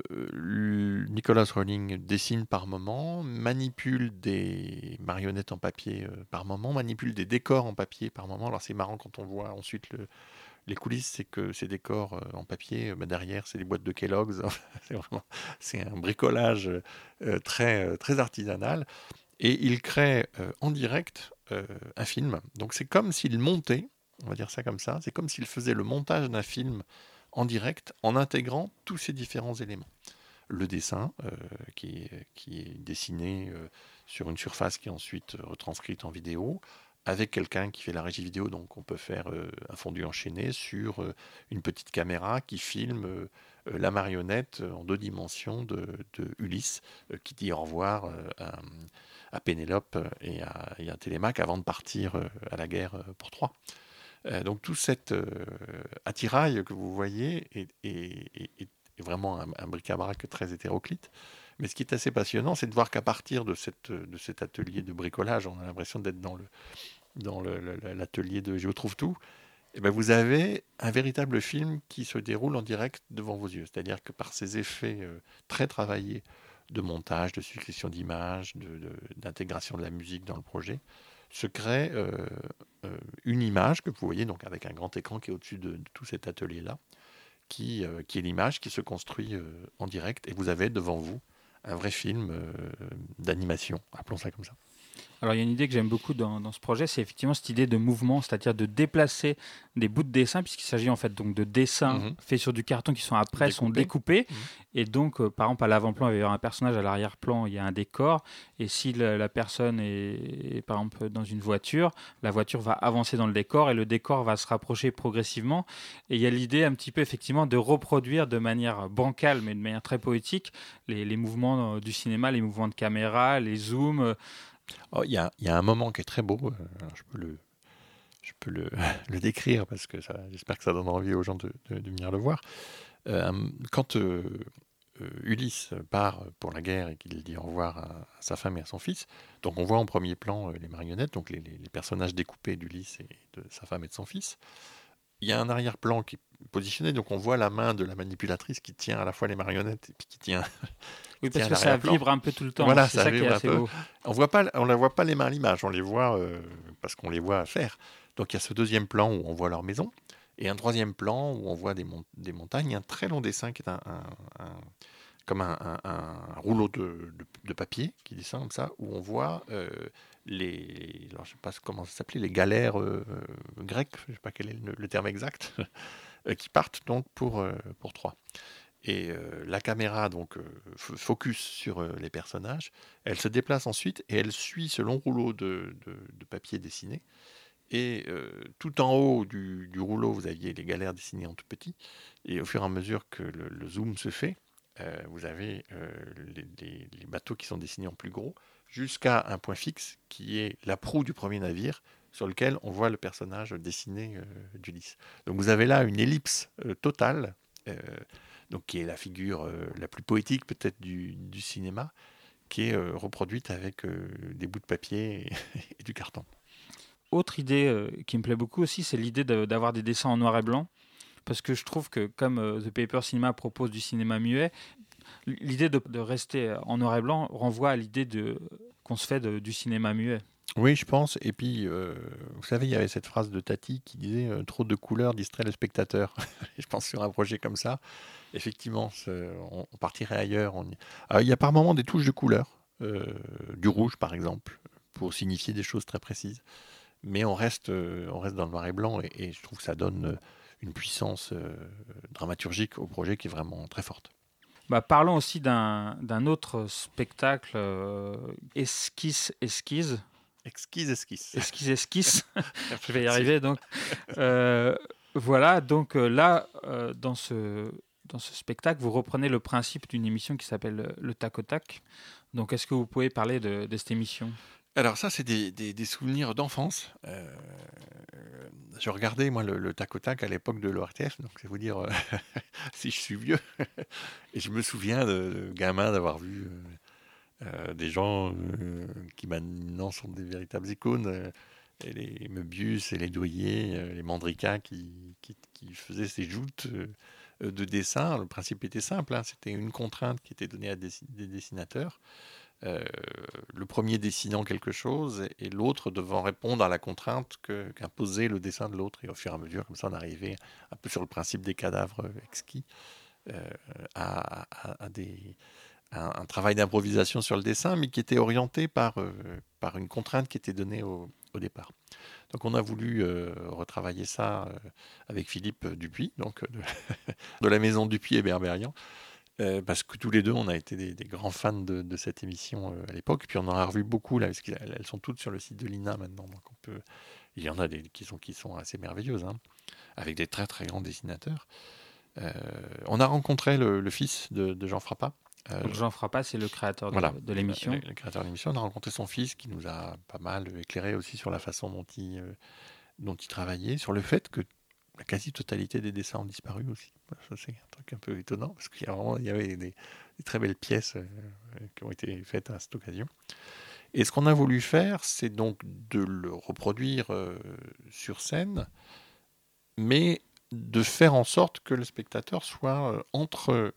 Nicolas Rolling dessine par moment, manipule des marionnettes en papier par moment, manipule des décors en papier par moment. Alors c'est marrant quand on voit ensuite les coulisses, c'est que ces décors en papier, derrière, c'est les boîtes de Kellogg's. C'est un bricolage très, très artisanal. Et il crée en direct un film. Donc c'est comme s'il montait, on va dire ça comme ça, c'est comme s'il faisait le montage d'un film en direct en intégrant tous ces différents éléments. Le dessin qui est dessiné sur une surface qui est ensuite retranscrite en vidéo, avec quelqu'un qui fait la régie vidéo, donc on peut faire un fondu enchaîné sur une petite caméra qui filme la marionnette en 2 dimensions de Ulysse qui dit au revoir à Pénélope et à Télémaque avant de partir à la guerre pour Troie. Donc tout cet attirail que vous voyez est vraiment un bric-à-brac très hétéroclite. Mais ce qui est assez passionnant, c'est de voir qu'à partir de cet atelier de bricolage, on a l'impression d'être dans l'atelier de Je trouve tout, et ben vous avez un véritable film qui se déroule en direct devant vos yeux. C'est-à-dire que par ces effets très travaillés de montage, de succession d'images, d'intégration de la musique dans le projet, se crée une image que vous voyez donc avec un grand écran qui est au-dessus de tout cet atelier-là, qui est l'image qui se construit en direct, et vous avez devant vous un vrai film d'animation, appelons ça comme ça. Alors il y a une idée que j'aime beaucoup dans ce projet, c'est effectivement cette idée de mouvement, c'est-à-dire de déplacer des bouts de dessin, puisqu'il s'agit en fait donc de dessins faits sur du carton qui sont après sont découpés. Et donc par exemple à l'avant-plan il va y avoir un personnage, à l'arrière-plan il y a un décor, et si la personne est par exemple dans une voiture, la voiture va avancer dans le décor et le décor va se rapprocher progressivement. Et il y a l'idée un petit peu effectivement de reproduire de manière bancale mais de manière très poétique les mouvements du cinéma, les mouvements de caméra, les zooms. Oh, il y a un moment qui est très beau, je peux le décrire parce que j'espère que ça donne envie aux gens de venir le voir. Quand Ulysse part pour la guerre et qu'il dit au revoir à sa femme et à son fils, donc on voit en premier plan les marionnettes, donc les personnages découpés d'Ulysse et de sa femme et de son fils. Il y a un arrière-plan qui est positionné, donc on voit la main de la manipulatrice qui tient à la fois les marionnettes et puis qui tient... Oui, parce que ça vibre un peu tout le temps. Voilà, c'est ça qui est assez beau. On ne la voit pas les mains à l'image, on les voit parce qu'on les voit faire. Donc il y a ce deuxième plan où on voit leur maison, et un troisième plan où on voit des montagnes, un très long dessin qui est comme un rouleau de papier qui descend comme ça, où on voit alors je ne sais pas comment ça s'appelait, les galères grecques, je ne sais pas quel est le terme exact, qui partent donc pour Troie. Et la caméra donc focus sur les personnages, elle se déplace ensuite et elle suit ce long rouleau de papier dessiné. Et tout en haut du rouleau, vous aviez les galères dessinées en tout petit. Et au fur et à mesure que le zoom se fait, vous avez les bateaux qui sont dessinés en plus gros, jusqu'à un point fixe qui est la proue du premier navire sur lequel on voit le personnage dessiné d'Ulysse. Donc vous avez là une ellipse totale, donc qui est la figure la plus poétique peut-être du cinéma, qui est reproduite avec des bouts de papier et du carton. Autre idée qui me plaît beaucoup aussi, c'est l'idée d'avoir des dessins en noir et blanc, parce que je trouve que comme The Paper Cinema propose du cinéma muet, l'idée de rester en noir et blanc renvoie à l'idée qu'on se fait du cinéma muet. Oui, je pense. Et puis, vous savez, il y avait cette phrase de Tati qui disait « Trop de couleurs distrait le spectateur ». Je pense sur un projet comme ça, effectivement, on partirait ailleurs. Alors, il y a par moments des touches de couleur, du rouge par exemple, pour signifier des choses très précises. Mais on reste dans le noir et blanc, et je trouve que ça donne une puissance dramaturgique au projet qui est vraiment très forte. Parlons aussi d'un autre spectacle, Esquisse. Exquise. Esquisse. Je vais y arriver. Donc, voilà. Donc là, dans ce spectacle, vous reprenez le principe d'une émission qui s'appelle le Tac au Tac. Donc, est-ce que vous pouvez parler de cette émission ? Alors ça, c'est des souvenirs d'enfance. Je regardais, moi, le Tac au Tac à l'époque de l'ORTF, donc c'est vous dire si je suis vieux. Et je me souviens de gamin d'avoir vu des gens qui maintenant sont des véritables icônes, et les Möbius et les Douillet, les Mandrika qui faisaient ces joutes de dessin. Le principe était simple, hein, c'était une contrainte qui était donnée à des dessinateurs. Le premier dessinant quelque chose et l'autre devant répondre à la contrainte qu'imposait le dessin de l'autre. Et au fur et à mesure, comme ça, on arrivait un peu sur le principe des cadavres exquis à un travail d'improvisation sur le dessin, mais qui était orienté par une contrainte qui était donnée au départ. Donc on a voulu retravailler ça avec Philippe Dupuis, donc de la maison Dupuis et Berberian. Parce que tous les deux, on a été des grands fans de cette émission à l'époque. Puis on en a revu beaucoup, là, parce qu'elles sont toutes sur le site de l'INA maintenant. Donc il y en a qui sont assez merveilleuses, hein, avec des très très grands dessinateurs. On a rencontré le fils de Jean Frappat. Donc Jean Frappat, c'est le créateur de l'émission. Le créateur de l'émission. On a rencontré son fils qui nous a pas mal éclairé aussi sur la façon dont il travaillait, sur le fait que la quasi-totalité des dessins ont disparu aussi. Ça, c'est un truc un peu étonnant, parce qu'il y avait des très belles pièces qui ont été faites à cette occasion. Et ce qu'on a voulu faire, c'est donc de le reproduire sur scène, mais de faire en sorte que le spectateur soit entre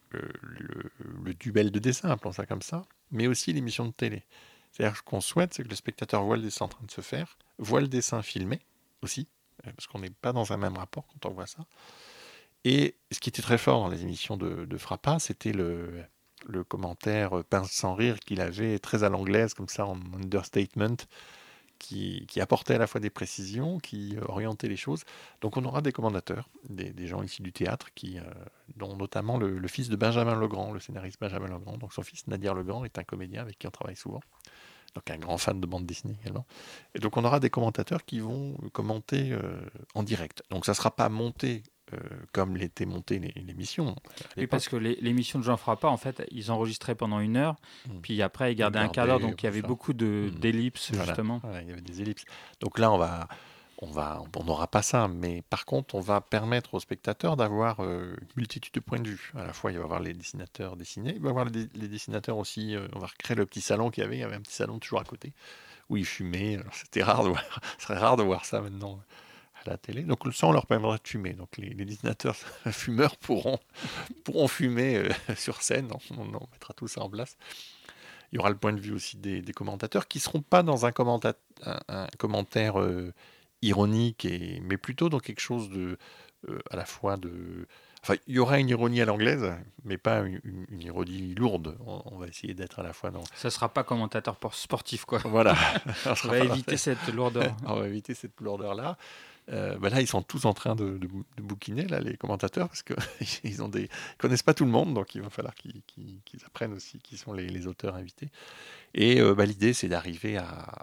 le duel de dessin, appelons ça comme ça, mais aussi l'émission de télé. C'est-à-dire que ce qu'on souhaite, c'est que le spectateur voit le dessin en train de se faire, voit le dessin filmé aussi, parce qu'on n'est pas dans un même rapport quand on voit ça. Et ce qui était très fort dans les émissions de Frappat, c'était le commentaire pince sans rire qu'il avait très à l'anglaise, comme ça en understatement, qui apportait à la fois des précisions, qui orientait les choses. Donc on aura des commentateurs, des gens ici du théâtre, dont notamment le fils de Benjamin Legrand, le scénariste Benjamin Legrand. Donc son fils Nadir Legrand est un comédien avec qui on travaille souvent. Donc un grand fan de bande dessinée également. Et donc on aura des commentateurs qui vont commenter en direct. Donc ça ne sera pas monté comme l'était montée l'émission. Oui, parce que l'émission de Jean Frappat, en fait, ils enregistraient pendant 1 heure, puis après ils gardaient un quart d'heure, donc il y avait beaucoup d'ellipses, justement. Voilà, il y avait des ellipses. Donc là, on n'aura pas ça, mais par contre, on va permettre aux spectateurs d'avoir une multitude de points de vue. À la fois, il va y avoir les dessinateurs dessinés, il va y avoir les dessinateurs aussi. On va recréer le petit salon qu'il y avait. Il y avait un petit salon toujours à côté où ils fumaient. Alors, ce serait rare de voir ça maintenant à la télé. Donc ça, on leur permettra de fumer. Donc les dessinateurs fumeurs pourront fumer sur scène. On mettra tout ça en place. Il y aura le point de vue aussi des commentateurs qui ne seront pas dans un commentaire ironique, mais plutôt dans quelque chose à la fois de... Enfin, il y aura une ironie à l'anglaise, mais pas une ironie lourde. On va essayer d'être à la fois dans... Ça ne sera pas commentateur sportif, quoi. Voilà. On va éviter cette lourdeur. On va éviter cette lourdeur-là. Là, ils sont tous en train de bouquiner, là, les commentateurs, parce qu'ils connaissent pas tout le monde, donc il va falloir qu'ils apprennent aussi qui sont les auteurs invités. Et l'idée, c'est d'arriver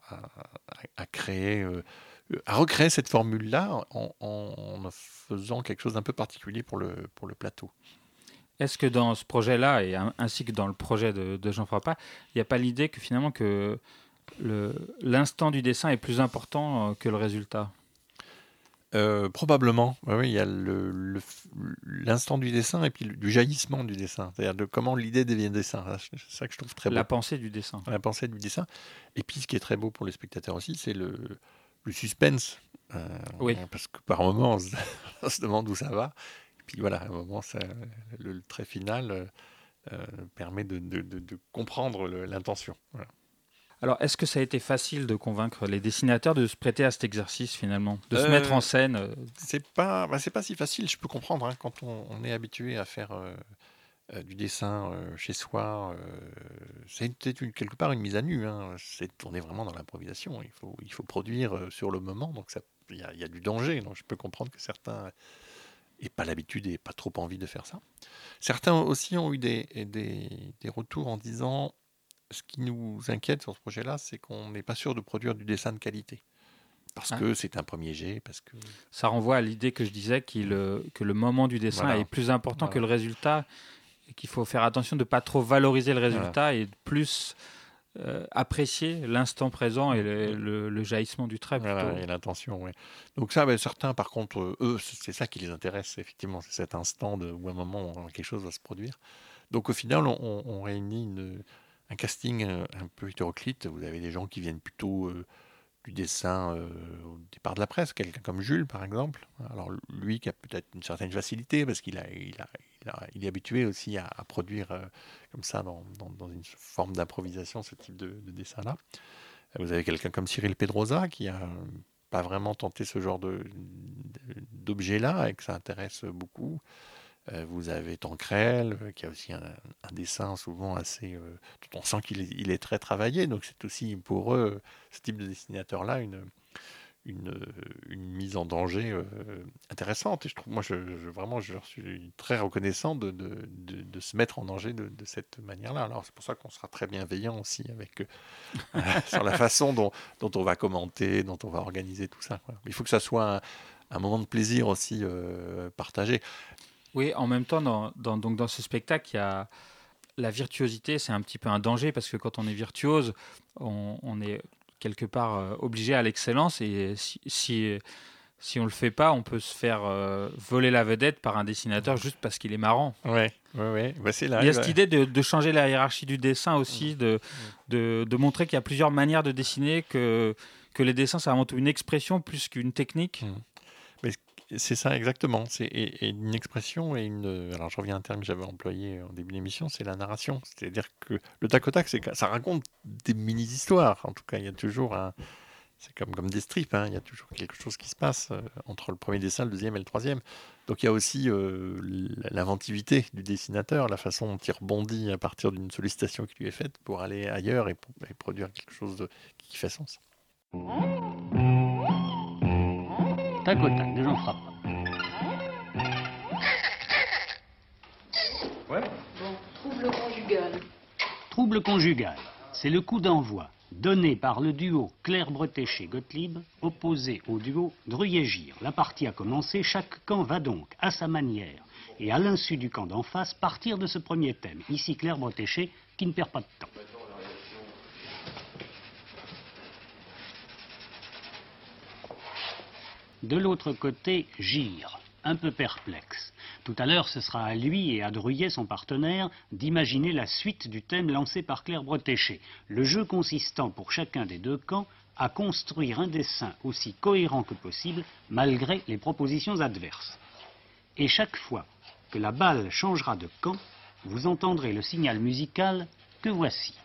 à créer... à recréer cette formule-là en faisant quelque chose d'un peu particulier pour le plateau. Est-ce que dans ce projet-là, et ainsi que dans le projet de Jean Frappat, il n'y a pas l'idée que finalement que l'instant du dessin est plus important que le résultat ? Probablement. Oui, il y a l'instant du dessin et puis du jaillissement du dessin. C'est-à-dire de comment l'idée devient dessin. C'est ça que je trouve très beau. La pensée du dessin. La pensée du dessin. Et puis ce qui est très beau pour les spectateurs aussi, c'est le suspense. Oui. Parce que par moments, on se demande où ça va. Et puis voilà, à un moment, le trait final permet de comprendre l'intention. Voilà. Alors, est-ce que ça a été facile de convaincre les dessinateurs de se prêter à cet exercice, finalement, de se mettre en scène C'est pas si facile, je peux comprendre, hein, quand on est habitué à faire du dessin chez soi. C'était quelque part une mise à nu. Hein. On est vraiment dans l'improvisation. Il faut produire sur le moment, donc il y a du danger. Donc je peux comprendre que certains et pas l'habitude et pas trop envie de faire ça. Certains aussi ont eu des retours en disant ce qui nous inquiète sur ce projet-là, c'est qu'on n'est pas sûr de produire du dessin de qualité. Parce que c'est un premier jet, parce que... Ça renvoie à l'idée que je disais que le moment du dessin est plus important que le résultat, et qu'il faut faire attention de ne pas trop valoriser le résultat et de plus apprécier l'instant présent et le jaillissement du trait. Et l'intention, oui. Donc ça, certains, par contre, eux, c'est ça qui les intéresse, effectivement, c'est cet instant où à un moment, quelque chose va se produire. Donc au final, on réunit un casting un peu hétéroclite. Vous avez des gens qui viennent plutôt du dessin au départ de la presse, quelqu'un comme Jules par exemple. Alors lui qui a peut-être une certaine facilité parce qu'il est habitué aussi à produire comme ça dans une forme d'improvisation ce type de dessin-là. Vous avez quelqu'un comme Cyril Pedrosa qui a pas vraiment tenté ce genre d'objet-là et que ça intéresse beaucoup. Vous avez Tancrel, qui a aussi un dessin souvent assez... on sent qu'il est très travaillé, donc c'est aussi pour eux, ce type de dessinateur-là, une mise en danger intéressante. Et je trouve, moi, vraiment, je suis très reconnaissant de se mettre en danger de cette manière-là. Alors, c'est pour ça qu'on sera très bienveillant aussi avec sur la façon dont on va commenter, dont on va organiser tout ça. Quoi. Il faut que ça soit un moment de plaisir aussi partagé. Oui, en même temps, dans ce spectacle, il y a la virtuosité, c'est un petit peu un danger parce que quand on est virtuose, on est quelque part obligé à l'excellence et si on ne le fait pas, on peut se faire voler la vedette par un dessinateur juste parce qu'il est marrant. Ouais. Bah, c'est là, il y a cette idée de changer la hiérarchie du dessin aussi, de montrer qu'il y a plusieurs manières de dessiner, que les dessins, c'est avant tout une expression plus qu'une technique. C'est ça, exactement. C'est une expression et alors je reviens à un terme que j'avais employé en début d'émission, c'est la narration. C'est-à-dire que le tac au tac, ça raconte des mini-histoires. En tout cas, il y a toujours c'est comme des strips, hein. Il y a toujours quelque chose qui se passe entre le premier dessin, le deuxième et le troisième. Donc il y a aussi l'inventivité du dessinateur, la façon dont il rebondit à partir d'une sollicitation qui lui est faite pour aller ailleurs et produire quelque chose qui fait sens. Tac au tac, ne j'en frappe pas. Ouais. Bon, trouble conjugal. Trouble conjugal, c'est le coup d'envoi donné par le duo Claire Bretéché-Gottlieb opposé au duo Druyer-Gire. La partie a commencé, chaque camp va donc à sa manière et à l'insu du camp d'en face partir de ce premier thème. Ici Claire Bretéché qui ne perd pas de temps. De l'autre côté, Gire, un peu perplexe. Tout à l'heure, ce sera à lui et à Druyer, son partenaire, d'imaginer la suite du thème lancé par Claire Bretéché. Le jeu consistant pour chacun des deux camps à construire un dessin aussi cohérent que possible, malgré les propositions adverses. Et chaque fois que la balle changera de camp, vous entendrez le signal musical que voici.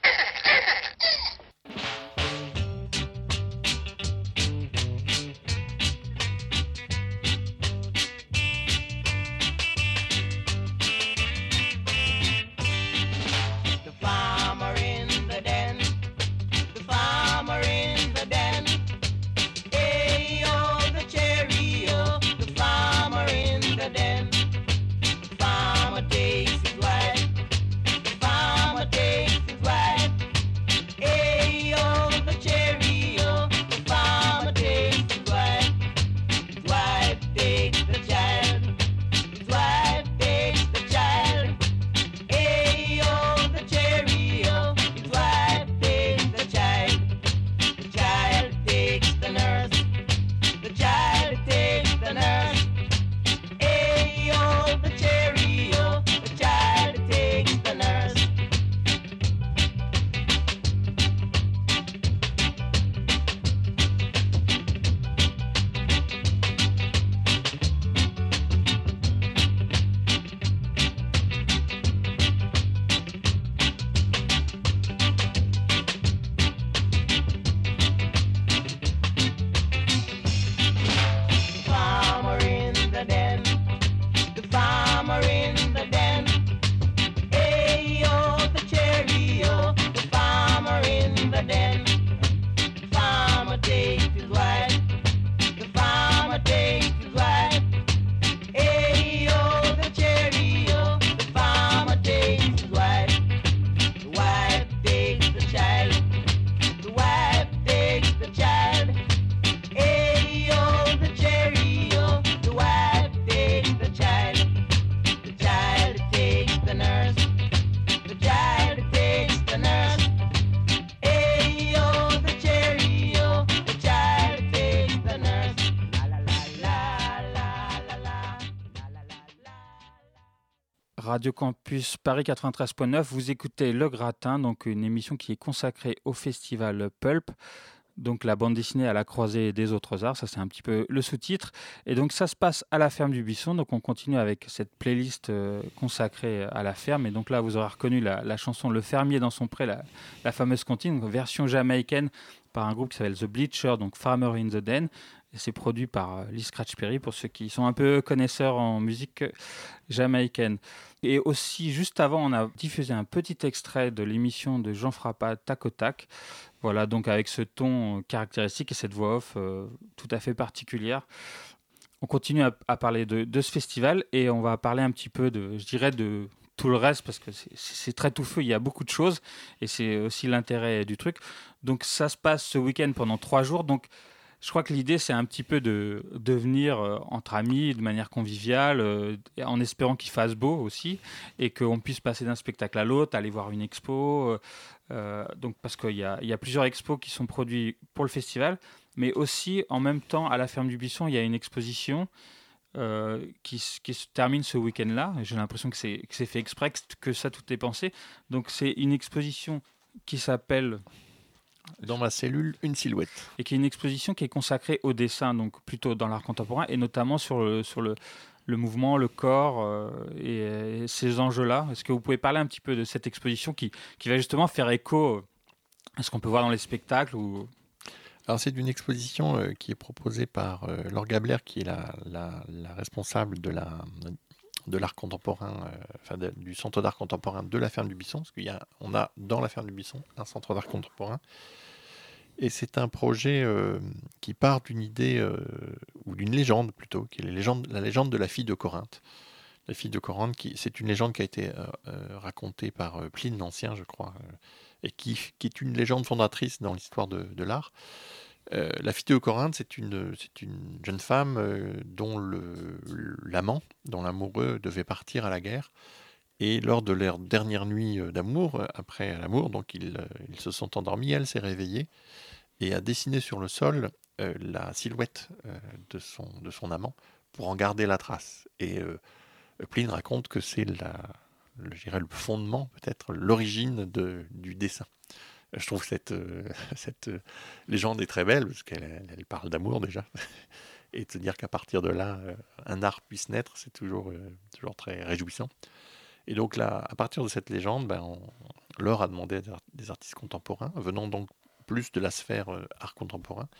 Farmer takes his wife, Radio Campus Paris 93.9. Vous écoutez Le Gratin, donc une émission qui est consacrée au festival Pulp. Donc la bande dessinée à la croisée des autres arts, ça c'est un petit peu le sous-titre. Et donc ça se passe à la ferme du Buisson, donc on continue avec cette playlist consacrée à la ferme. Et donc là vous aurez reconnu la chanson Le Fermier dans son pré, la fameuse comptine, donc version jamaïcaine par un groupe qui s'appelle The Bleacher, donc Farmer in the Den. Et c'est produit par Lee Scratch Perry pour ceux qui sont un peu connaisseurs en musique jamaïcaine. Et aussi, juste avant, on a diffusé un petit extrait de l'émission de Jean Frappat, Tac au Tac. Voilà, donc avec ce ton caractéristique et cette voix off tout à fait particulière. On continue à parler de ce festival et on va parler un petit peu de tout le reste parce que c'est très touffeux, il y a beaucoup de choses et c'est aussi l'intérêt du truc. Donc ça se passe ce week-end pendant 3 jours. Donc je crois que l'idée, c'est un petit peu de venir entre amis, de manière conviviale, en espérant qu'il fasse beau aussi, et qu'on puisse passer d'un spectacle à l'autre, aller voir une expo. Donc, parce qu'il y a plusieurs expos qui sont produits pour le festival, mais aussi, en même temps, à la ferme du Buisson, il y a une exposition qui se termine ce week-end-là. J'ai l'impression que c'est fait exprès, que ça, tout est pensé. Donc, c'est une exposition qui s'appelle... Dans ma cellule, une silhouette. Et qui est une exposition qui est consacrée au dessin, donc plutôt dans l'art contemporain, et notamment sur le mouvement, le corps et ces enjeux-là. Est-ce que vous pouvez parler un petit peu de cette exposition qui va justement faire écho à ce qu'on peut voir dans les spectacles ou... Alors c'est une exposition qui est proposée par Laure Gabler, qui est la responsable de l'art contemporain, du centre d'art contemporain de la ferme du Buisson, parce qu'on a dans la ferme du Buisson un centre d'art contemporain. Et c'est un projet qui part d'une idée, ou d'une légende plutôt, qui est la légende de la fille de Corinthe. La fille de Corinthe, c'est une légende qui a été racontée par Pline l'Ancien, je crois, et qui est une légende fondatrice dans l'histoire de l'art. La fille de Corinthe, c'est une jeune femme dont l'amant, dont l'amoureux devait partir à la guerre. Et lors de leur dernière nuit d'amour, après l'amour, donc ils se sont endormis, elle s'est réveillée et a dessiné sur le sol la silhouette de son amant pour en garder la trace. Et Pline raconte que c'est je dirais le fondement, peut-être l'origine du dessin. Je trouve que cette légende est très belle parce qu'elle parle d'amour déjà. Et de se dire qu'à partir de là, un art puisse naître, c'est toujours très réjouissant. Et donc là, à partir de cette légende, Laure a demandé à des artistes contemporains, venant donc plus de la sphère art contemporain,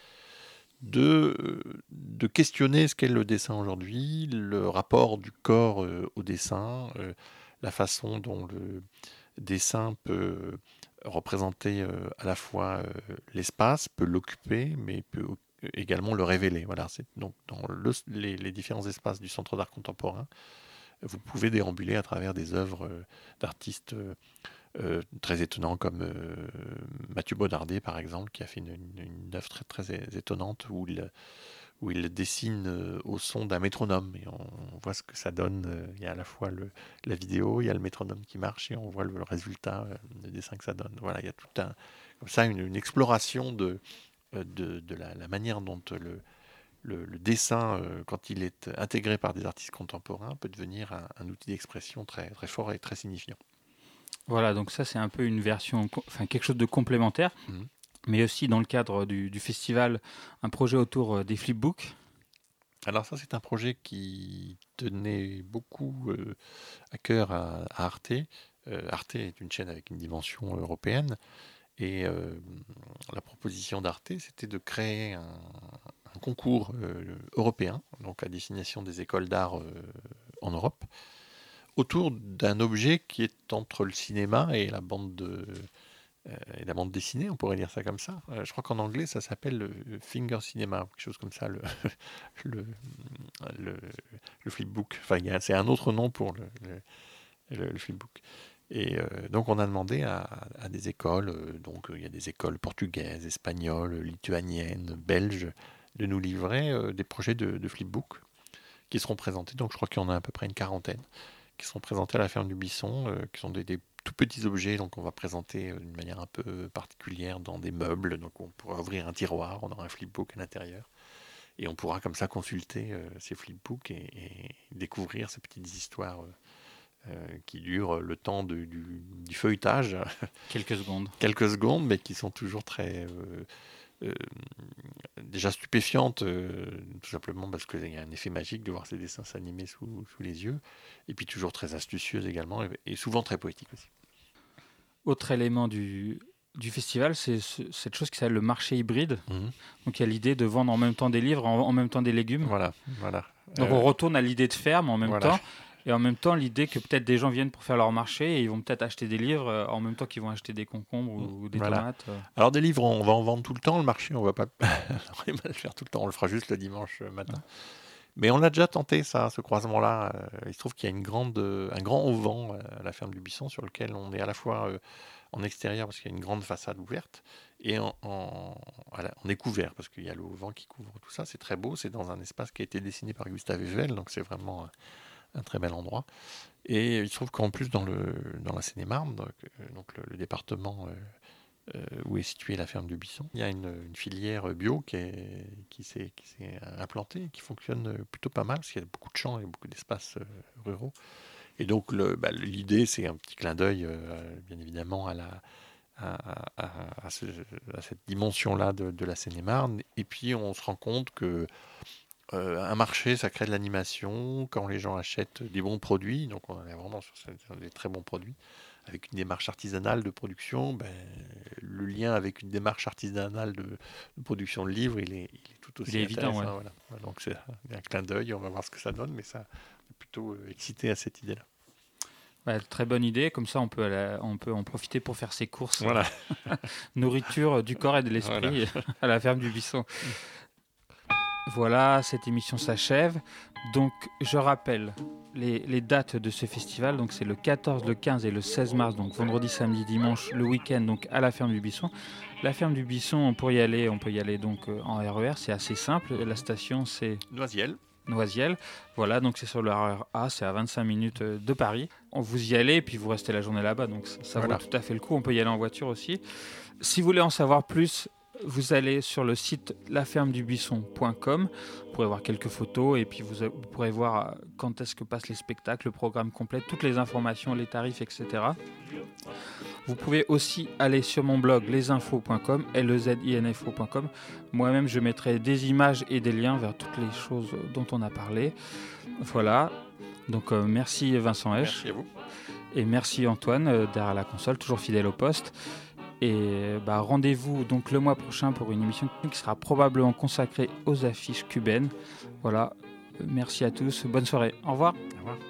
de questionner ce qu'est le dessin aujourd'hui, le rapport du corps au dessin, la façon dont le dessin peut représenter à la fois l'espace, peut l'occuper, mais peut également le révéler. Voilà, c'est donc dans les différents espaces du centre d'art contemporain, vous pouvez déambuler à travers des œuvres d'artistes très étonnants comme Mathieu Baudardet, par exemple, qui a fait une œuvre très, très étonnante où il dessine au son d'un métronome. Et on voit ce que ça donne. Il y a à la fois la vidéo, il y a le métronome qui marche et on voit le résultat de dessin que ça donne. Voilà, il y a tout comme ça une exploration de la manière dont le dessin, quand il est intégré par des artistes contemporains, peut devenir un outil d'expression très, très fort et très signifiant. Voilà, donc ça c'est un peu une version, quelque chose de complémentaire, mais aussi dans le cadre du festival, un projet autour des flipbooks. Alors ça c'est un projet qui tenait beaucoup à cœur à Arte. Arte est une chaîne avec une dimension européenne, et la proposition d'Arte, c'était de créer un concours européen, donc à destination des écoles d'art en Europe, autour d'un objet qui est entre le cinéma et la bande dessinée, on pourrait dire ça comme ça. Je crois qu'en anglais, ça s'appelle le finger cinema, quelque chose comme ça, le flipbook. Enfin, c'est un autre nom pour le flipbook. Et donc on a demandé à des écoles, donc il y a des écoles portugaises, espagnoles, lituaniennes, belges, de nous livrer des projets de flipbook qui seront présentés. Donc je crois qu'il y en a à peu près une quarantaine qui seront présentés à la ferme du Buisson, qui sont des tout petits objets. Donc on va présenter d'une manière un peu particulière dans des meubles. Donc on pourra ouvrir un tiroir, on aura un flipbook à l'intérieur. Et on pourra comme ça consulter ces flipbooks et découvrir ces petites histoires qui durent le temps du feuilletage. Quelques secondes. Quelques secondes, mais qui sont toujours très... déjà stupéfiantes, tout simplement parce qu'il y a un effet magique de voir ces dessins s'animer sous les yeux, et puis toujours très astucieuses également, et souvent très poétiques aussi. Autre élément du festival, c'est cette chose qui s'appelle le marché hybride. Donc il y a l'idée de vendre en même temps des livres, en même temps des légumes. Voilà. Donc on retourne à l'idée de ferme en même temps. Et en même temps, l'idée que peut-être des gens viennent pour faire leur marché et ils vont peut-être acheter des livres en même temps qu'ils vont acheter des concombres ou des tomates. Alors des livres, on va en vendre tout le temps. Le marché, on va pas le faire tout le temps. On le fera juste le dimanche matin. Mais on a déjà tenté ça, ce croisement-là. Il se trouve qu'il y a un grand auvent à la ferme du Buisson sur lequel on est à la fois en extérieur parce qu'il y a une grande façade ouverte et on est couvert parce qu'il y a le auvent qui couvre tout ça. C'est très beau. C'est dans un espace qui a été dessiné par Gustave Eiffel, donc c'est vraiment un très bel endroit. Et il se trouve qu'en plus dans la Seine-et-Marne, donc le département où est située la ferme du Buisson, il y a une filière bio qui s'est implantée, qui fonctionne plutôt pas mal, parce qu'il y a beaucoup de champs et beaucoup d'espaces ruraux. Et donc l'idée, c'est un petit clin d'œil, bien évidemment, à cette dimension-là de la Seine-et-Marne. Et puis on se rend compte que un marché, ça crée de l'animation. Quand les gens achètent des bons produits, donc on est vraiment sur des très bons produits, avec une démarche artisanale de production, le lien avec une démarche artisanale de production de livres, il est tout aussi évident. Ouais. Voilà. Donc c'est un clin d'œil, on va voir ce que ça donne, mais ça est plutôt excité à cette idée-là. Ouais, très bonne idée, comme ça on peut en profiter pour faire ses courses. Voilà. Nourriture du corps et de l'esprit à la ferme du Buisson. Voilà, cette émission s'achève. Donc, je rappelle les dates de ce festival. Donc, c'est le 14, le 15 et le 16 mars. Donc, vendredi, samedi, dimanche, le week-end. Donc, à la ferme du Buisson. La ferme du Buisson, on peut y aller donc en RER. C'est assez simple. La station, c'est Noisiel. Voilà, donc c'est sur le RER A. C'est à 25 minutes de Paris. Vous y allez et puis vous restez la journée là-bas. Donc, ça vaut tout à fait le coup. On peut y aller en voiture aussi. Si vous voulez en savoir plus, vous allez sur le site lafermedubuisson.com, vous pourrez voir quelques photos et puis vous pourrez voir quand est-ce que passent les spectacles, le programme complet, toutes les informations, les tarifs, etc. Vous pouvez aussi aller sur mon blog lesinfos.com, lezinfo.com. Moi-même, je mettrai des images et des liens vers toutes les choses dont on a parlé. Voilà. Donc merci Vincent Hesch. Merci à vous. Et merci Antoine derrière la console, toujours fidèle au poste. Et rendez-vous donc le mois prochain pour une émission qui sera probablement consacrée aux affiches cubaines. Voilà, merci à tous, bonne soirée, au revoir. Au revoir.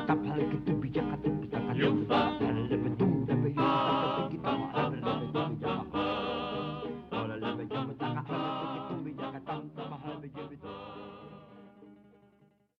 Yufa.